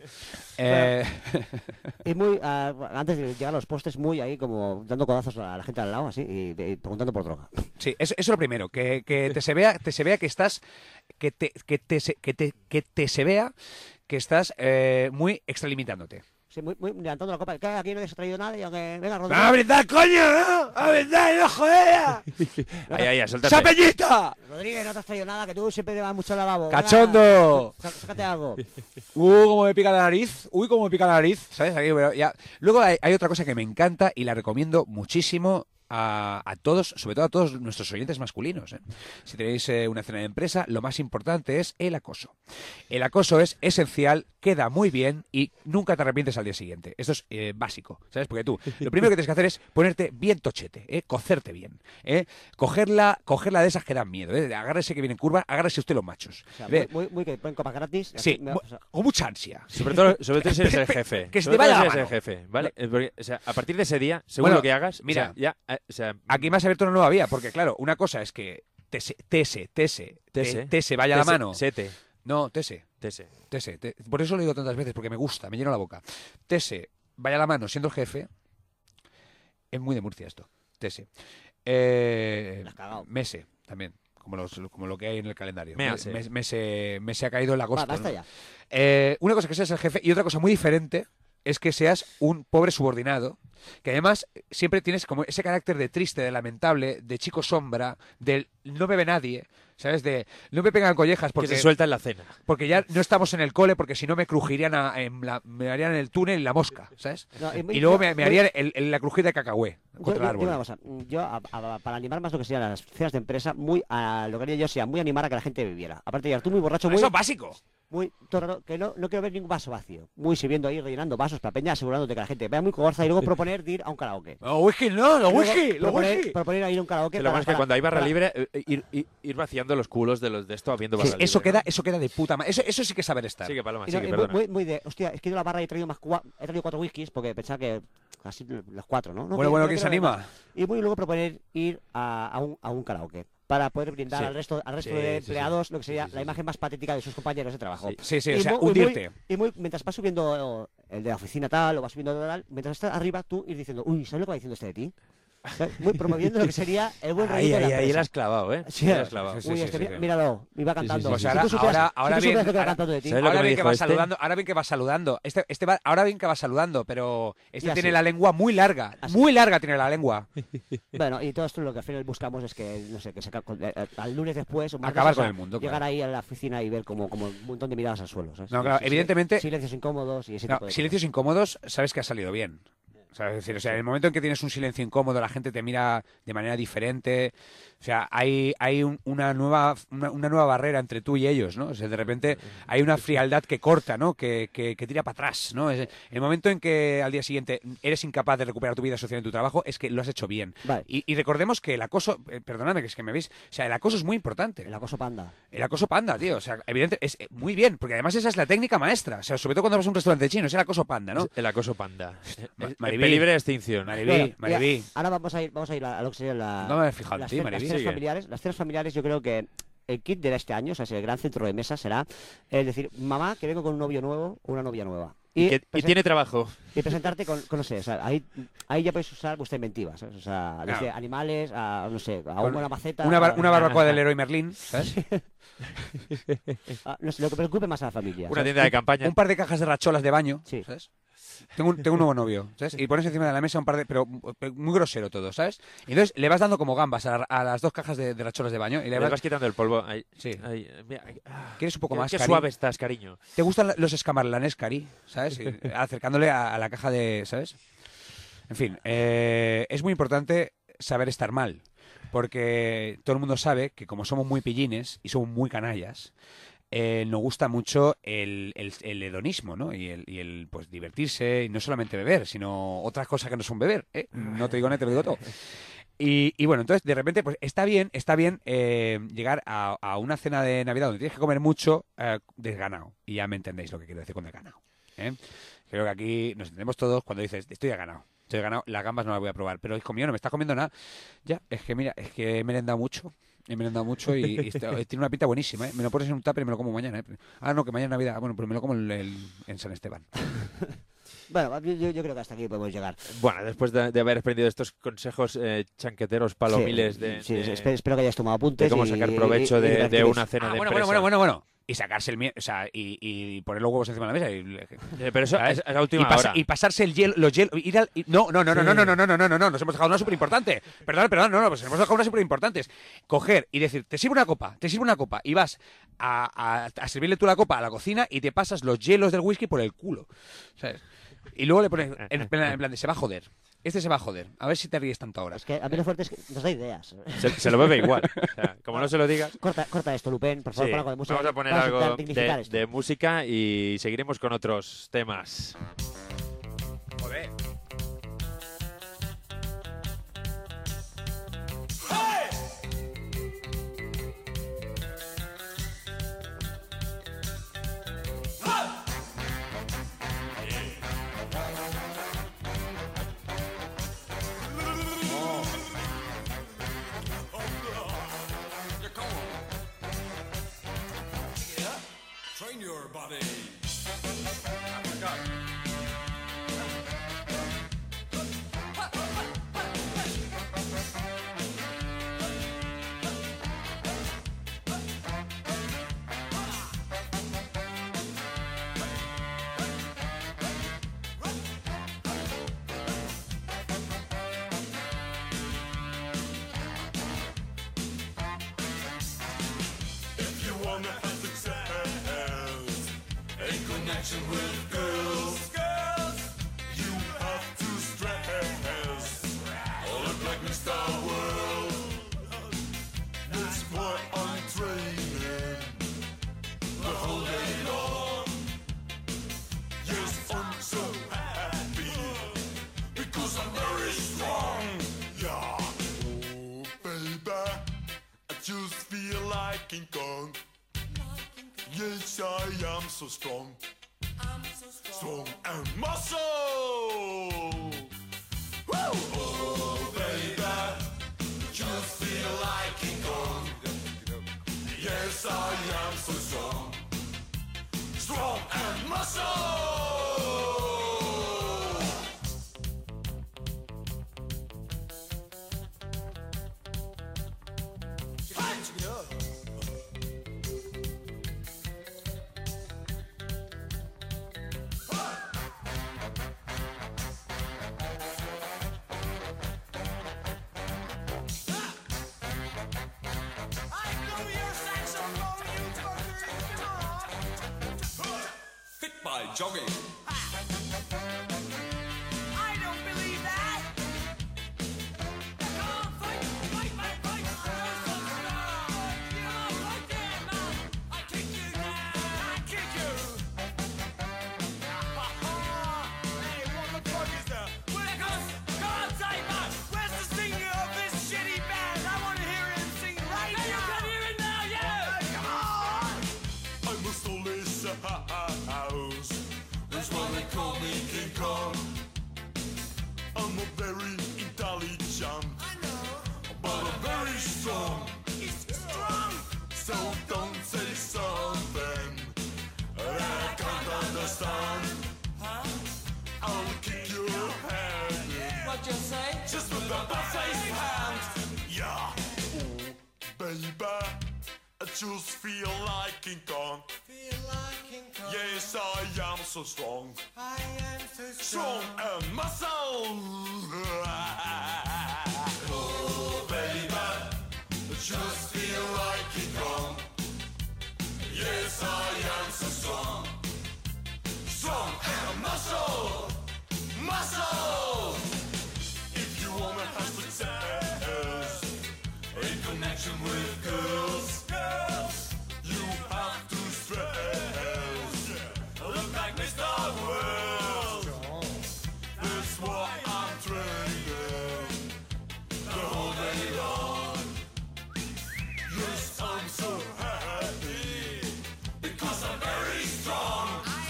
Y muy, antes de llegar a los postres, muy ahí como dando codazos a la gente al lado, así, y preguntando por droga. Sí, eso es lo primero. Que te se vea que estás... Que te se vea que estás muy extralimitándote. Sí, muy levantando la copa. ¿Qué? Aquí no has traído nada. Y aunque, venga, Rodrigo. ¡A brindar, coño! ¿No? ¡A brindar, no joder! Ay, suéltate. ¡Sapellita! Rodríguez, no te has traído nada, que tú siempre te vas mucho al lavabo. ¡Cachondo! Venga, sácate algo. Cómo me pica la nariz. Uy, cómo me pica la nariz. ¿Sabes? Aquí, pero ya. Luego hay otra cosa que me encanta y la recomiendo muchísimo a todos, sobre todo a todos nuestros oyentes masculinos. Si tenéis una cena de empresa, lo más importante es el acoso. El acoso es esencial, queda muy bien y nunca te arrepientes al día siguiente. Esto es básico, ¿sabes? Porque tú, lo primero que tienes que hacer es ponerte bien tochete, cocerte bien, cogerla de esas que dan miedo, agárrese que viene en curva, agárrese usted los machos. O sea, Ve, muy que ponen copas gratis. sí, Aquí o sea, con mucha ansia. Sobre todo si eres el jefe. Que se Sobre te vaya todo la si eres el mano. jefe, ¿vale? Porque, o sea, a partir de ese día, según Bueno, lo que hagas, mira, o sea, ya, o sea, Aquí me has abierto una nueva vía, porque claro, una cosa es que Tese vaya la mano. Sete. No, Tese. Por eso lo digo tantas veces, porque me gusta, me llena la boca. Tese vaya la mano siendo el jefe. Es muy de Murcia esto. Tese. La has cagado. Mese, también. Como lo que hay en el calendario. Méase. Mese ha caído el agosto. Va, basta ¿no? ya. Una cosa que seas el jefe y otra cosa muy diferente es que seas un pobre subordinado, que además siempre tienes como ese carácter de triste, de lamentable, de chico sombra, del no me ve nadie, ¿sabes? De no me pegan collejas que porque, se suelta en la cena. porque ya no estamos en el cole, porque si no me crujirían me harían el túnel y la mosca, ¿sabes? No, Y luego me harían la crujida de cacahué contra el Digo una árbol. cosa, yo para animar más lo que sean las cenas de empresa, muy a lo que haría yo sería muy animar a que la gente bebiera. Aparte de llegar tú muy borracho, muy, Eso es básico. muy todo el rato, que no quiero ver ningún vaso vacío. Muy sirviendo ahí, rellenando vasos para peña, asegurándote que la gente vea muy cogorza y luego proponer de ir a un karaoke. No, whisky no, los Luego whisky, los whisky. proponer a ir a un karaoke. Que lo bueno es que cuando hay barra para- libre, ir vaciando los culos de esto habiendo barra libre. Eso ¿no? queda de puta madre. Eso sí que es saber estar. Sigue, Paloma, Y no, sigue, y perdona. muy de, hostia, es que yo a la barra he traído he traído 4 whiskies porque pensaba que casi los 4, ¿no? Bueno, ¿quién se anima? Y muy luego proponer ir a un karaoke para poder brindar Sí. al resto Sí, de sí, sí. empleados lo que sería la imagen más patética de sus compañeros de trabajo. Sí, o Y sea, muy- hundirte. mientras vas subiendo el de la oficina tal o vas subiendo tal, mientras estás arriba tú ir diciendo, uy, ¿sabes lo que va diciendo este de ti? Muy promoviendo lo que sería el buen rollito de la Ahí empresa. la has clavado, ¿eh? Sí, Ahí la has clavado. Uy, es que míralo, iba cantando. sí, sí. Si Pues tú supieras- ahora si tú bien, supieras lo que va ahora- cantando de ti. ¿Sabes lo que Ahora me bien que dijo va este? saludando, ahora bien que va saludando. Ahora bien que va saludando, pero este Y así. tiene la lengua muy larga. Así. Muy larga tiene la lengua. Bueno, y todo esto lo que al final buscamos es que, no sé, que al lunes después, o martes, Acabar o sea, con el mundo, llegar claro. ahí a la oficina y ver como un montón de miradas al suelo. ¿sabes? No, claro, evidentemente- Silencios incómodos y ese No, tipo de silencios incómodos, sabes que ha salido bien. ¿Sabes? Es decir, o sea, en el momento en que tienes un silencio incómodo, la gente te mira de manera diferente. O sea, hay una nueva barrera entre tú y ellos, ¿no? O sea, de repente hay una frialdad que corta, ¿no? Que tira para atrás, ¿no? En el momento en que al día siguiente eres incapaz de recuperar tu vida social en tu trabajo, es que lo has hecho bien. Vale. Y recordemos que el acoso, perdonadme que es que me veis, o sea, el acoso es muy importante. El acoso panda. El acoso panda, tío. O sea, evidente, es muy bien, porque además esa es la técnica maestra. O sea, sobre todo cuando vas a un restaurante chino, es el acoso panda, ¿no? El acoso panda. Maribí. En peligro de extinción. Maribí, Bueno, Maribí. mira, ahora vamos a ir a lo que sería No me he fijado en las ti, cenas- Maribí. las cenas Sigue. familiares. Las cenas familiares, yo creo que el kit de este año, o sea, el gran centro de mesa será es decir, mamá, que vengo con un novio nuevo o una novia nueva. Y presen- tiene trabajo. y presentarte con, no sé, o sea, ahí ya podéis usar vuestra inventiva, ¿sabes? O sea, desde Claro. animales a, no sé, a Con una maceta. Una barbacoa del Leroy Merlin, ¿sabes? No sé, lo que preocupe más a la familia. Una ¿sabes? tienda de campaña. Un par de cajas de racholas de baño, Sí. ¿sabes? Tengo un nuevo novio, ¿sabes? Y pones encima de la mesa un par de... Pero muy grosero todo, ¿sabes? Y entonces le vas dando como gambas a las dos cajas de racholas de baño y le Le vas... vas quitando el polvo. Ahí, Sí. ahí, mira, ¿Quieres un poco más, Qué Cari? suave estás, cariño. ¿Te gustan los escamarlanes, Cari? ¿Sabes? Y acercándole a la caja de... ¿Sabes? En fin, es muy importante saber estar mal. Porque todo el mundo sabe que como somos muy pillines y somos muy canallas, nos gusta mucho el hedonismo, ¿no? Y el pues divertirse, y no solamente beber, sino otras cosas que no son beber, ¿eh? No te digo nada, te lo digo todo. Y bueno, entonces de repente, pues está bien llegar a una cena de Navidad donde tienes que comer mucho desganado. Y ya me entendéis lo que quiero decir con desganado, ¿eh? Creo que aquí nos entendemos todos cuando dices, estoy ganado, las gambas no las voy a probar, pero hijo mío, no me estás comiendo nada. Ya, es que mira, es que he merendado mucho. He merendado mucho y tiene una pinta buenísima, ¿eh? Me lo pones en un tupper y me lo como mañana, ¿eh? Ah, no, que mañana es Navidad. Bueno, pues me lo como en San Esteban. Bueno, yo creo que hasta aquí podemos llegar. Bueno, después de haber aprendido estos consejos chanqueteros, palomiles Sí, de, sí, de- espero que hayas tomado apuntes. de cómo y- sacar y- provecho y de divertiros. una cena de Bueno. empresa. Y sacarse el miedo, o sea, y poner los huevos encima de la mesa. Pero eso ¿sabes? es a última hora. Y pasarse el hielo, los hielos. No, nos hemos dejado una súper importante. Perdón, pues hemos dejado una súper importante. Coger y decir, te sirvo una copa, y vas a servirle tú la copa a la cocina y te pasas los hielos del whisky por el culo. ¿Sabes? Y luego le pones, en plan de, se va a joder. Este se va a joder. A ver si te ríes tanto ahora. Es que a mí lo fuerte es que nos da ideas. Se lo bebe igual. O sea, como no se lo digas. Corta esto, Lupen, por favor, Sí, pon algo de música. vamos a poner Vamos algo intentar dignificar de, esto. de música y seguiremos con otros temas. Joder. Train your body. If you wanna have success in connection with girls, you have to stress all the black star world. That's why I'm training the whole day long. Yes, I'm so happy because I'm very strong. Yeah, oh baby, I just feel like King Kong. Yes, I am so strong. Strong and muscle. Woo! Oh, baby, just feel like King Kong. Yes, I am so strong. Strong and muscle. by jogging. I don't believe that. Come on, fight, fight, fight, fight. Come on, fight them, man. I kick you down. I kick you. Hey, what the fuck is that? Where goes? Come on, Simon. Where's the singer of this shitty band? I want to hear him sing right now. You can hear it now, yeah. Come on. I'm a Solisa house. That's why they call me King Kong. I'm a very intelligent, but I'm very strong. He's strong. So don't say something that I can't understand. I'll kick your head in. What'd you say? Just with a face hand. Yeah. Oh, baby, I just feel like King Kong. Yes, I am so strong. Strong and muscle. Oh, baby, I just feel like King Kong. Yes, I am so strong. Strong and muscle. Muscle. If you wanna have success in connection with girls, you have to stress. Look like Mr. World. That's why I'm training the whole day long. Yes, I'm so happy because I'm very strong.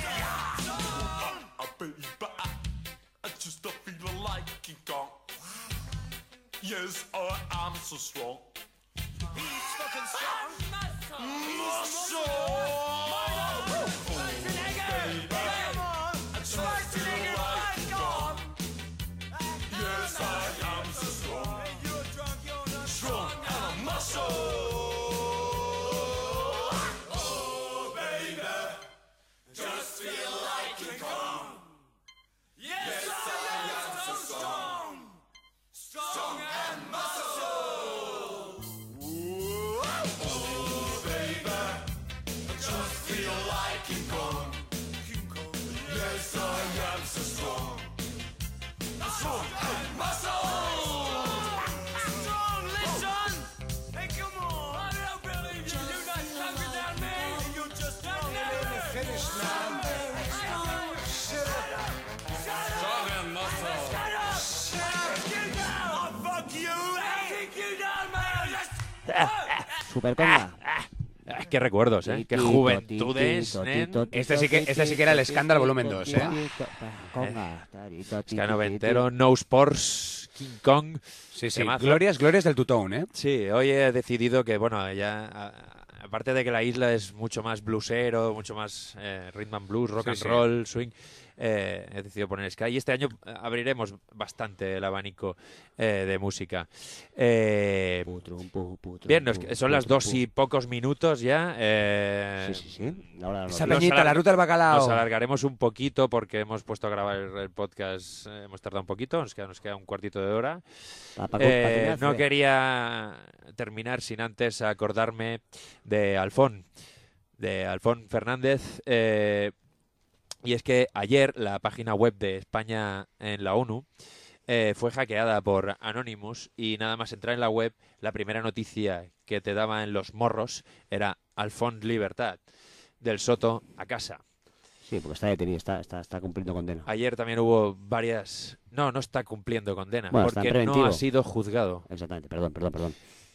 Baby, I just feel like King Kong. Yes, I am so strong. He's fucking strong. Muscle! Come on. Schwarzenegger, fight on. Yes, I am so strong. You're drunk, you're not Strong and muscle! Oh, baby, just feel like King Kong. Yes, I am so strong. Strong and muscle! Oh, baby, just feel like King Kong. Yes, I am so strong. Strong and muscle! strong, listen. Hey, come on. I don't believe you. You're not stronger than me. You just don't know. Finish now. Strong and muscle! Shut up. Shut you down. I'll fuck you! I'll kick you down, man. Super conga. Qué recuerdos, ¿eh? Qué juventudes, nen. Este sí que era el escándalo volumen 2, ¿eh? Conga. Escano Ventero, No Sports, King Kong. Sí, sí. Temazo. Glorias del Tutón, ¿eh? Sí, hoy he decidido que, bueno, ya aparte de que la isla es mucho más bluesero, mucho más rhythm and blues, rock Sí, and sí. roll, swing, he decidido poner Sky. Y este año abriremos bastante el abanico de música. Bien, son las 2 y pocos minutos ya. Sí. Ahora Esa no. peñita, la ruta del bacalao. Nos alargaremos un poquito porque hemos puesto a grabar el podcast, hemos tardado un poquito, nos queda un cuartito de hora. No quería terminar sin antes acordarme de Alfón Fernández. Y es que ayer la página web de España en la ONU fue hackeada por Anonymous y nada más entrar en la web, la primera noticia que te daba en los morros era Alfón Libertad, del Soto a casa. Sí, porque está detenido, está cumpliendo condena. Ayer también hubo varias... No está cumpliendo condena, Bueno, está en porque no preventivo. ha sido juzgado. Exactamente, perdón.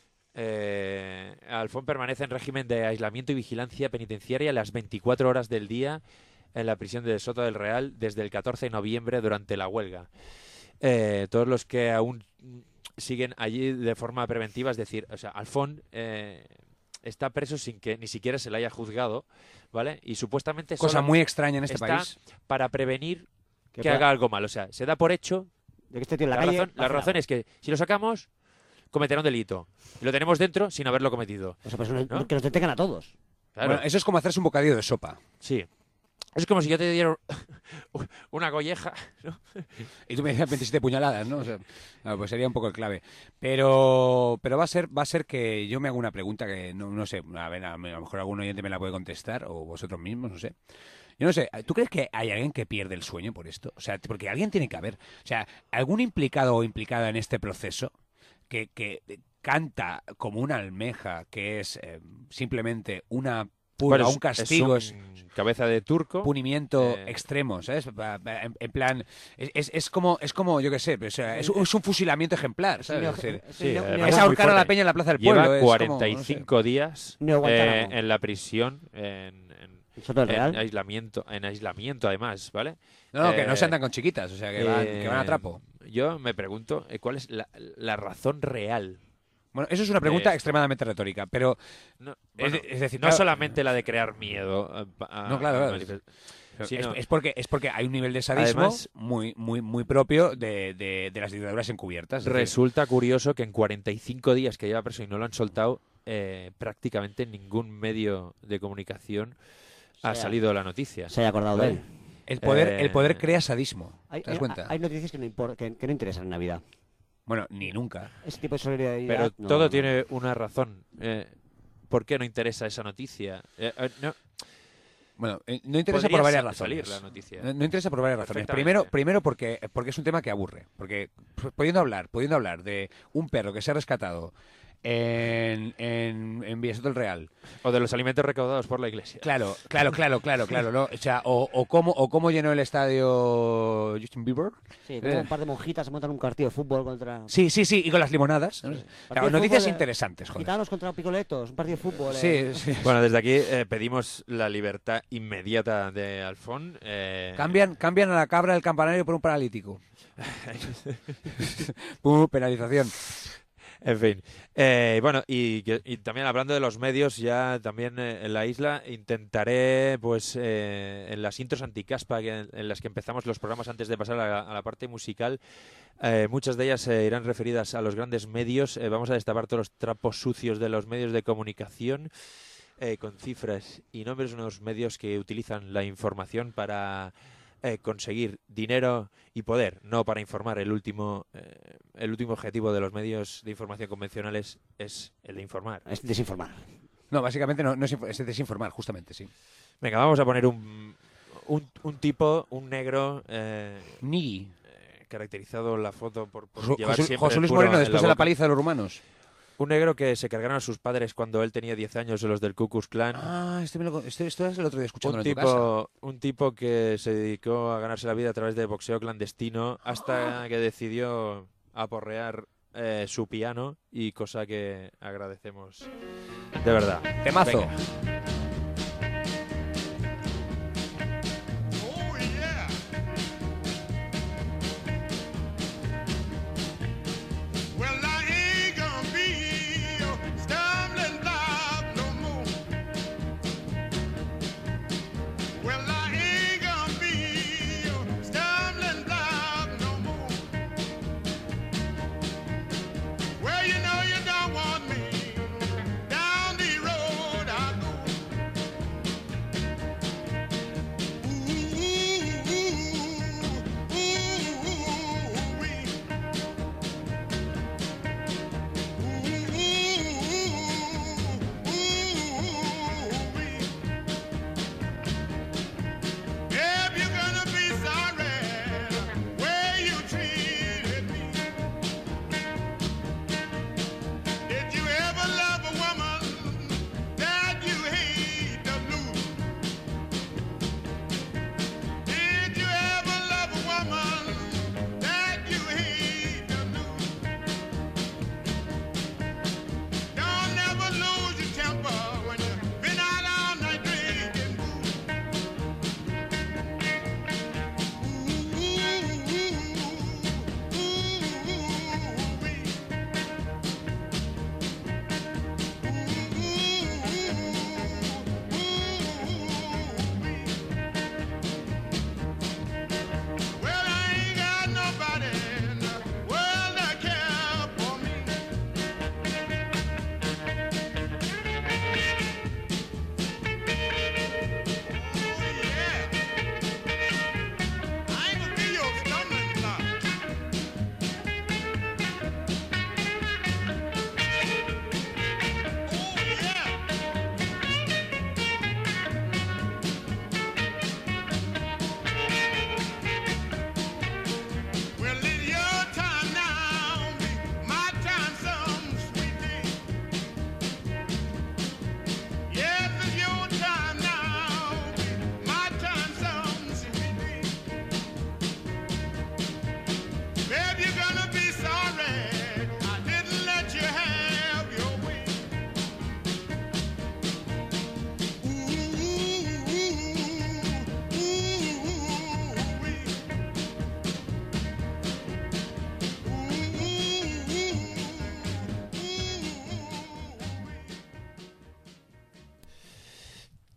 Alfón permanece en régimen de aislamiento y vigilancia penitenciaria las 24 horas del día en la prisión de Soto del Real desde el 14 de noviembre durante la huelga. Todos los que aún siguen allí de forma preventiva, es decir, o sea, Alfón está preso sin que ni siquiera se le haya juzgado, ¿vale? Y supuestamente Cosa solo muy extraña en este está país. para prevenir Que que pueda- haga algo mal. O sea, se da por hecho. De que este tío en la calle... La razón es que si lo sacamos, cometerá un delito. Y lo tenemos dentro sin haberlo cometido. O sea, pues ¿no? que nos detengan a todos. Claro. Bueno, eso es como hacerse un bocadillo de sopa. Sí. Es como si yo te diera una colleja, ¿no? Y tú me decías 27 puñaladas, ¿no? O sea, no, pues sería un poco el clave. Pero va a ser que yo me hago una pregunta que no sé, a ver, a lo mejor algún oyente me la puede contestar, o vosotros mismos, no sé. Yo no sé, ¿tú crees que hay alguien que pierde el sueño por esto? O sea, porque alguien tiene que haber. O sea, algún implicado o implicada en este proceso que canta como una almeja, que es simplemente una purga, un castigo, es cabeza de turco. punimiento extremo, ¿sabes? En plan, es como, yo qué sé, o sea, es un fusilamiento ejemplar, ¿sabes? Es decir, Sí, además es muy ahorcar a la fuerte. peña en la plaza del Lleva pueblo. es 45 días Neoguantánamo. en la prisión, ¿Soto del Real? en aislamiento además, ¿vale? No, que no se andan con chiquitas, o sea, que van a trapo. Yo me pregunto cuál es la razón real. Bueno, eso es una pregunta esto. extremadamente retórica, pero No, es, bueno, es decir, no claro, solamente la de crear miedo. No, claro. sino- Es porque hay un nivel de sadismo Además- muy propio de las dictaduras encubiertas. es decir, Resulta curioso que en 45 días que lleva preso y no lo han soltado, prácticamente ningún medio de comunicación ha Sea- salido la noticia. Se haya acordado de él. el poder crea sadismo. Hay, ¿Te das cuenta? hay noticias que no interesan en Navidad. Bueno, ni nunca. Ese tipo de solidaridad. Pero no- todo no. tiene una razón. ¿Por qué no interesa esa noticia? No, Bueno, no interesa podría por varias salir razones. la noticia. No interesa por varias razones. Perfectamente. Primero porque es un tema que aburre. Porque pudiendo hablar de un perro que se ha rescatado en Villasoto del Real. O de los alimentos recaudados por la iglesia. Claro. ¿No? O sea, o cómo llenó el estadio Justin Bieber. Sí, como un par de monjitas se montan un partido de fútbol contra. Sí, y con las limonadas. ¿no? O sea, Partido de noticias fútbol, interesantes, joder. Gitanos contra picoletos, un partido de fútbol. Sí. Bueno, desde aquí pedimos la libertad inmediata de Alfón. Cambian a la cabra del campanario por un paralítico. Penalización. En fin. Bueno, y también hablando de los medios, ya también en la isla intentaré, pues, en las intros anticaspa en las que empezamos los programas antes de pasar a la parte musical, muchas de ellas irán referidas a los grandes medios. Vamos a destapar todos los trapos sucios de los medios de comunicación, con cifras y nombres, unos medios que utilizan la información para conseguir dinero y poder, no para informar. El último objetivo de los medios de información convencionales es el de informar. Es desinformar. No, básicamente no es desinformar, justamente, sí. Venga, vamos a poner un tipo, un negro, Nigui. caracterizado en la foto por José llevar siempre José el Luis puro Moreno, en después de la boca. paliza de los rumanos. Un negro que se cargaron a sus padres cuando él tenía 10 años, los del Ku Klux Klan. Ah, esto es el otro día escuchándolo en tu casa. Un tipo que se dedicó a ganarse la vida a través de boxeo clandestino hasta que decidió aporrear su piano, y cosa que agradecemos de verdad. Temazo. Venga. Oh, yeah. Well, I ain't gonna be a stumbling block no more. Well, I ain't gonna be a stumbling block no more. Well, you know you don't want me down the road I go.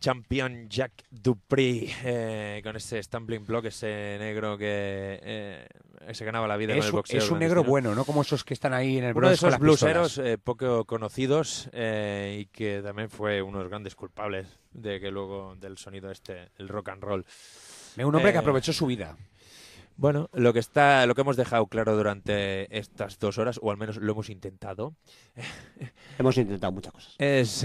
Champion Jack Dupree, con ese stumbling block, ese negro que se ganaba la vida con el boxeo. Es un negro bueno, ¿no? Como esos que están ahí en el Uno de Bronx con esos las blueseros pistolas. poco conocidos y que también fue uno de los grandes culpables de que luego del sonido el rock and roll. Un hombre que aprovechó su vida. Bueno, lo que hemos dejado claro durante estas 2 horas, o al menos lo hemos intentado, Hemos intentado muchas cosas. es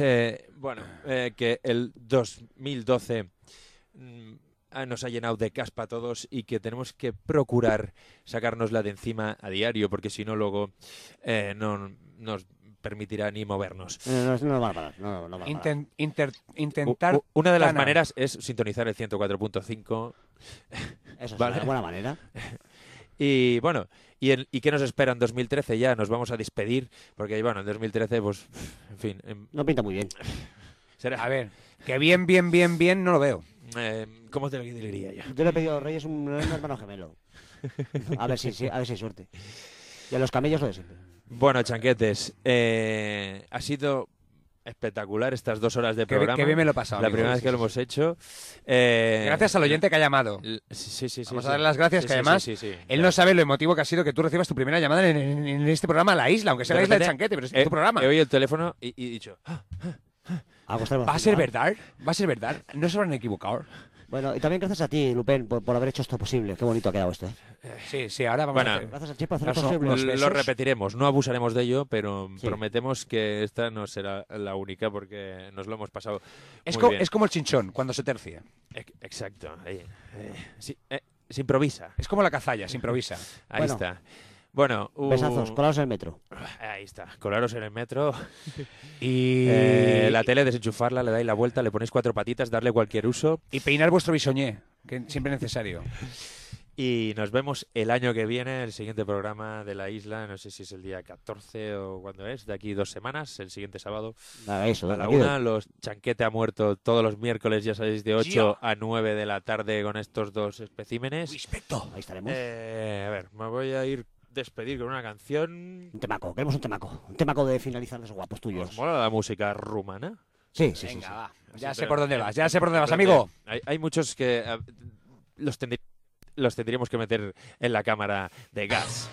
que el 2012 nos ha llenado de caspa a todos y que tenemos que procurar sacárnosla de encima a diario, porque si no luego no nos permitirá ni movernos. No van a parar. No van a parar. Intentar... Una de las ganar. maneras es sintonizar el 104.5. Eso es Vale. una buena manera. Y bueno, ¿y qué nos espera en 2013? Ya nos vamos a despedir, porque bueno, en 2013, pues, en fin. No pinta muy bien. Será, A ver, que bien no lo veo. ¿Cómo te lo diría yo? Yo le he pedido a los Reyes un hermano gemelo. A ver si hay suerte. Y a los camellos lo de siempre. Bueno, chanquetes, ha sido espectacular estas 2 horas de programa. Qué bien me lo he pasado. La amigo. primera vez que lo hemos hecho. Gracias al oyente que ha llamado. Sí. Vamos a darle las gracias, Sí, que sí, además sí. él no sabe lo emotivo que ha sido que tú recibas tu primera llamada en este programa a La Isla, aunque sea La Isla de Chanquete, pero es tu programa. He oído el teléfono y he dicho... ¿Va a ser verdad? ¿Va a ser verdad? ¿No se habrán equivocado? Bueno, y también gracias a ti, Lupen, por haber hecho esto posible. Qué bonito ha quedado esto. Sí, ahora vamos a hacer... Gracias a ti por hacer Los- posible. los besos. Lo repetiremos, no abusaremos de ello, pero Sí. prometemos que esta no será la única porque nos lo hemos pasado Es, muy bien. es como el chinchón, cuando se tercia. Exacto. Sí, se improvisa. Es como la cazalla, se improvisa. Ahí Bueno. está. Bueno, Besazos, colados en el metro. ahí está. Colaros en el metro. Y... La tele, desenchufarla, le dais la vuelta, le ponéis 4 patitas, darle cualquier uso. y peinar vuestro bisoñé, que siempre es necesario. Y nos vemos el año que viene, el siguiente programa de La Isla. No sé si es el día 14 o cuándo es, de aquí 2 semanas, el siguiente sábado. Nada, eso, A la aquí- 1, los Chanquete ha muerto todos los miércoles, ya sabéis, de 8 a 9 de la tarde con estos 2 especímenes. Respeto. Ahí estaremos. A ver, me voy a ir despedir con una canción. Un temaco, queremos un temaco. Un temaco de finalizar los guapos tuyos. ¿Os mola la música rumana? Sí. Venga, va. Sí, Ya sé pero- por dónde vas, ya sé por dónde vas, Pero amigo. Hay muchos que los tendríamos que meter en la cámara de gas.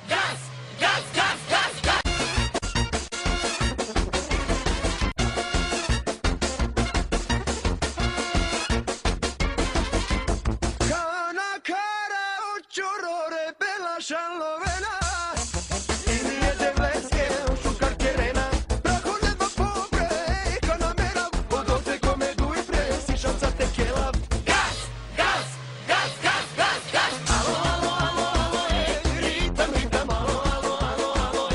Kana kara ucciorore bella sciallovena I niente fresche su cartierena Braco neva pobre economera Podote come due presi scialzate che la Gas, gas, gas, gas, gas, gas Allo, allo, allo, allo, ritam, ritam, allo, allo, allo, allo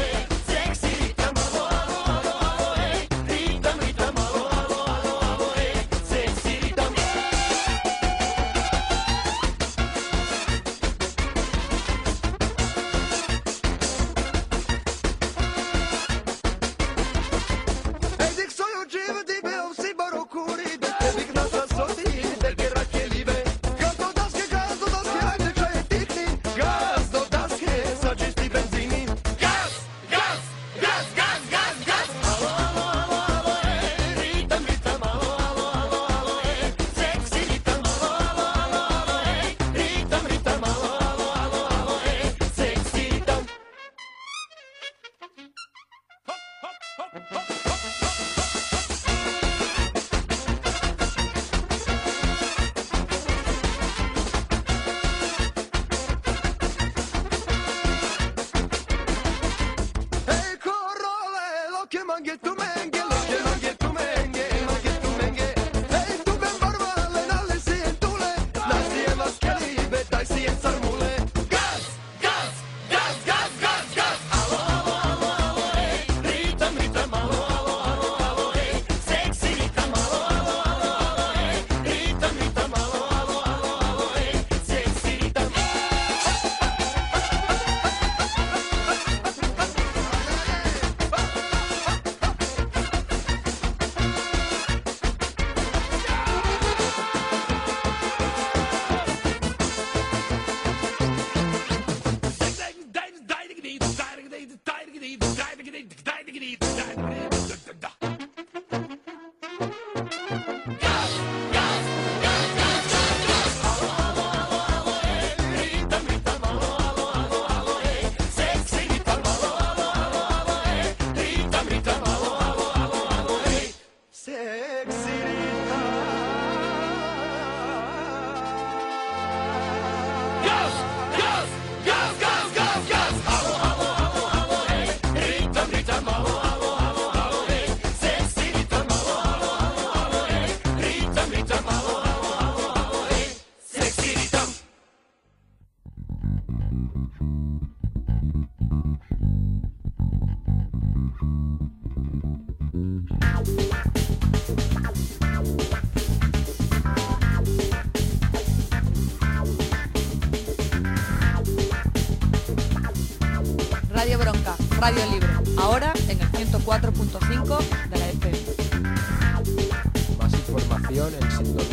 Radio Libre, ahora en el 104.5 de la FM. Más información en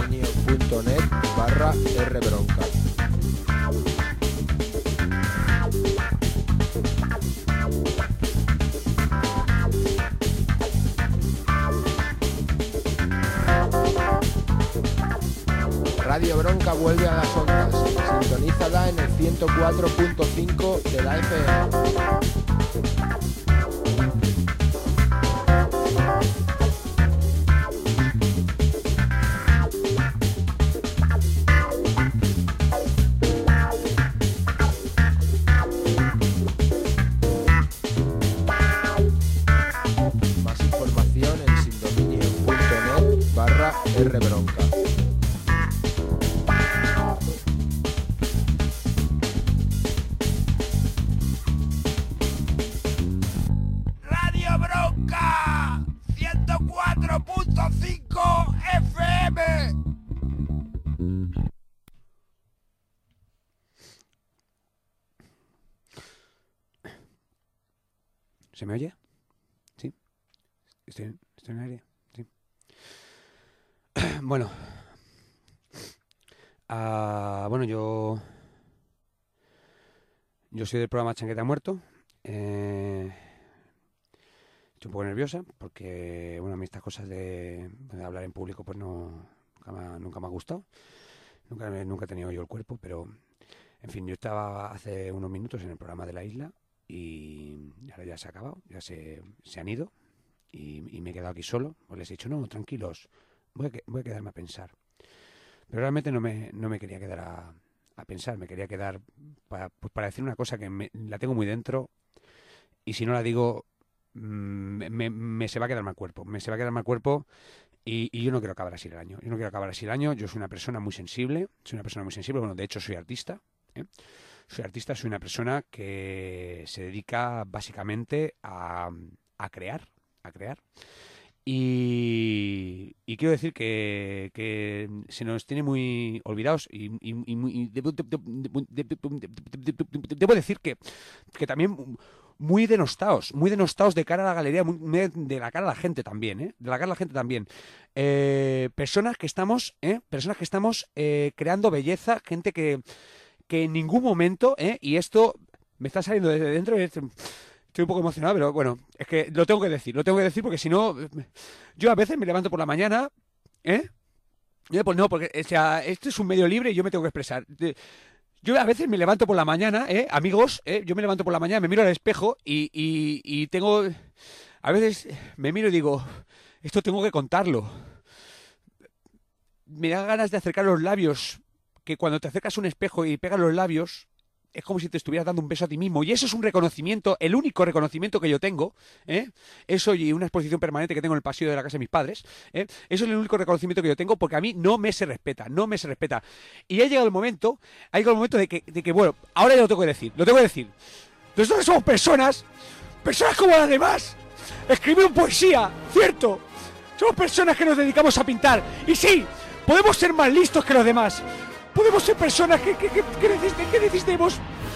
sindominio.net/rbronca. Radio Bronca vuelve a las ondas. Sintonízala en el 104.5 de la FM. Más información en sindominio.net/rbronca. Radio Bronca 104.5 FM. ¿Se me oye? ¿Sí? ¿Estoy en el aire? Sí. Bueno. Bueno, yo soy del programa Chanqueta Muerto. Estoy un poco nerviosa porque, bueno, a mí estas cosas de hablar en público pues nunca me ha gustado. Nunca he tenido yo el cuerpo, pero, en fin, yo estaba hace unos minutos en el programa de la isla y ahora ya se ha acabado, ya se han ido y me he quedado aquí solo. Pues les he dicho, no, tranquilos, voy a quedarme a pensar. Pero realmente no me quería quedar a pensar, me quería quedar para decir una cosa que la tengo muy dentro y si no la digo me se va a quedar mal cuerpo, y yo no quiero acabar así el año. Yo soy una persona muy sensible, bueno, de hecho soy artista, soy una persona que se dedica básicamente a crear. Y quiero decir que se nos tiene muy olvidados y debo decir que también muy denostados de cara a la galería, de la cara a la gente también, personas que estamos creando belleza, gente que en ningún momento, y esto me está saliendo desde dentro, estoy un poco emocionado, pero bueno, es que lo tengo que decir porque si no, yo a veces me levanto por la mañana, pues no, porque, o sea, este es un medio libre y yo me tengo que expresar. Yo a veces me levanto por la mañana, amigos, yo me levanto por la mañana, me miro al espejo y tengo, a veces me miro y digo, esto tengo que contarlo. Me da ganas de acercar los labios, que cuando te acercas a un espejo y pegas los labios, es como si te estuvieras dando un beso a ti mismo. Y eso es un reconocimiento, el único reconocimiento que yo tengo, eso y una exposición permanente que tengo en el pasillo de la casa de mis padres, eso es el único reconocimiento que yo tengo, porque a mí no me se respeta. Y ha llegado el momento de que bueno, ahora ya lo tengo que decir. Nosotros somos personas como las demás. Escribimos poesía, ¿cierto? Somos personas que nos dedicamos a pintar. Y sí, podemos ser más listos que los demás. Podemos ser personas que necesitemos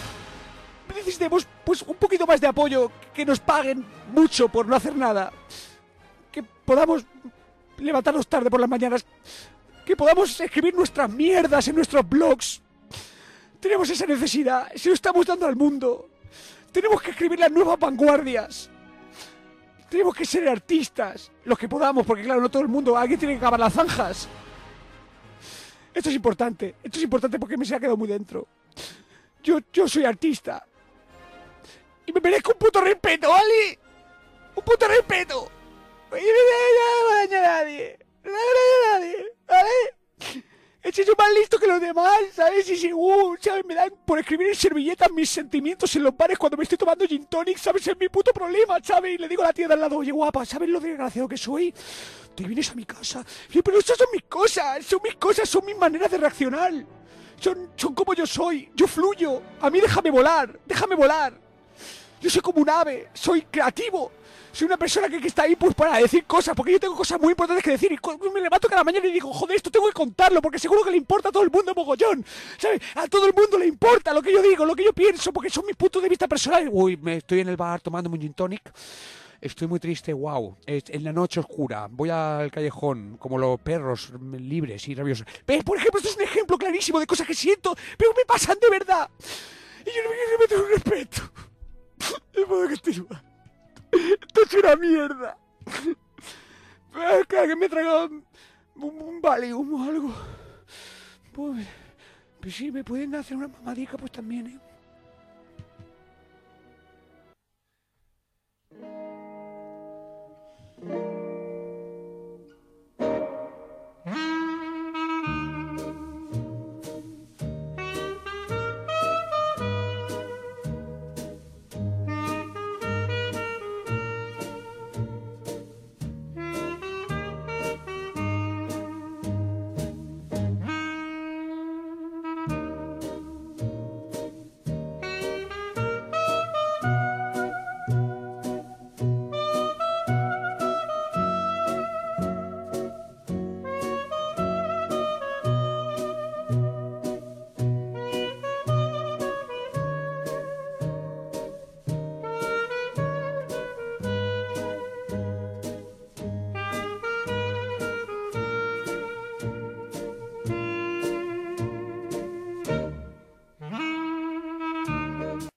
pues un poquito más de apoyo, que nos paguen mucho por no hacer nada, que podamos levantarnos tarde por las mañanas, que podamos escribir nuestras mierdas en nuestros blogs. Tenemos esa necesidad, se lo estamos dando al mundo. Tenemos que escribir las nuevas vanguardias. Tenemos que ser artistas, los que podamos, porque claro, no todo el mundo, alguien tiene que acabar las zanjas. Esto es importante porque me se ha quedado muy dentro. Yo soy artista. Y me merezco un puto respeto, ¿vale? Un puto respeto. No daño a nadie, ¿vale? He hecho más listo que los demás, ¿sabes? Y según, ¿sabes? Me dan por escribir en servilletas mis sentimientos en los bares cuando me estoy tomando gin tonic, ¿sabes? Es mi puto problema, ¿sabes? Y le digo a la tía de al lado, oye, guapa, ¿sabes lo desgraciado que soy? Te vienes a mi casa. Sí, pero esas son mis cosas, son mis maneras de reaccionar. Son como yo soy, yo fluyo. A mí déjame volar. Yo soy como un ave, soy creativo. Soy una persona que está ahí pues para decir cosas, porque yo tengo cosas muy importantes que decir. Y me levanto cada mañana y digo, joder, esto tengo que contarlo, porque seguro que le importa a todo el mundo mogollón. ¿Sabes? A todo el mundo le importa lo que yo digo, lo que yo pienso, porque son mis puntos de vista personales. Uy, me estoy en el bar tomando un gin tonic. Estoy muy triste, wow. En la noche oscura. Voy al callejón, como los perros libres y rabiosos. ¿Ves? Por ejemplo, esto es un ejemplo clarísimo de cosas que siento, pero me pasan de verdad. Y yo no me tengo respeto. No puedo continuar. Esto es una mierda. Cada que me he tragado un Valium o algo. Pues sí, me pueden hacer una mamadica, pues también, ¿eh?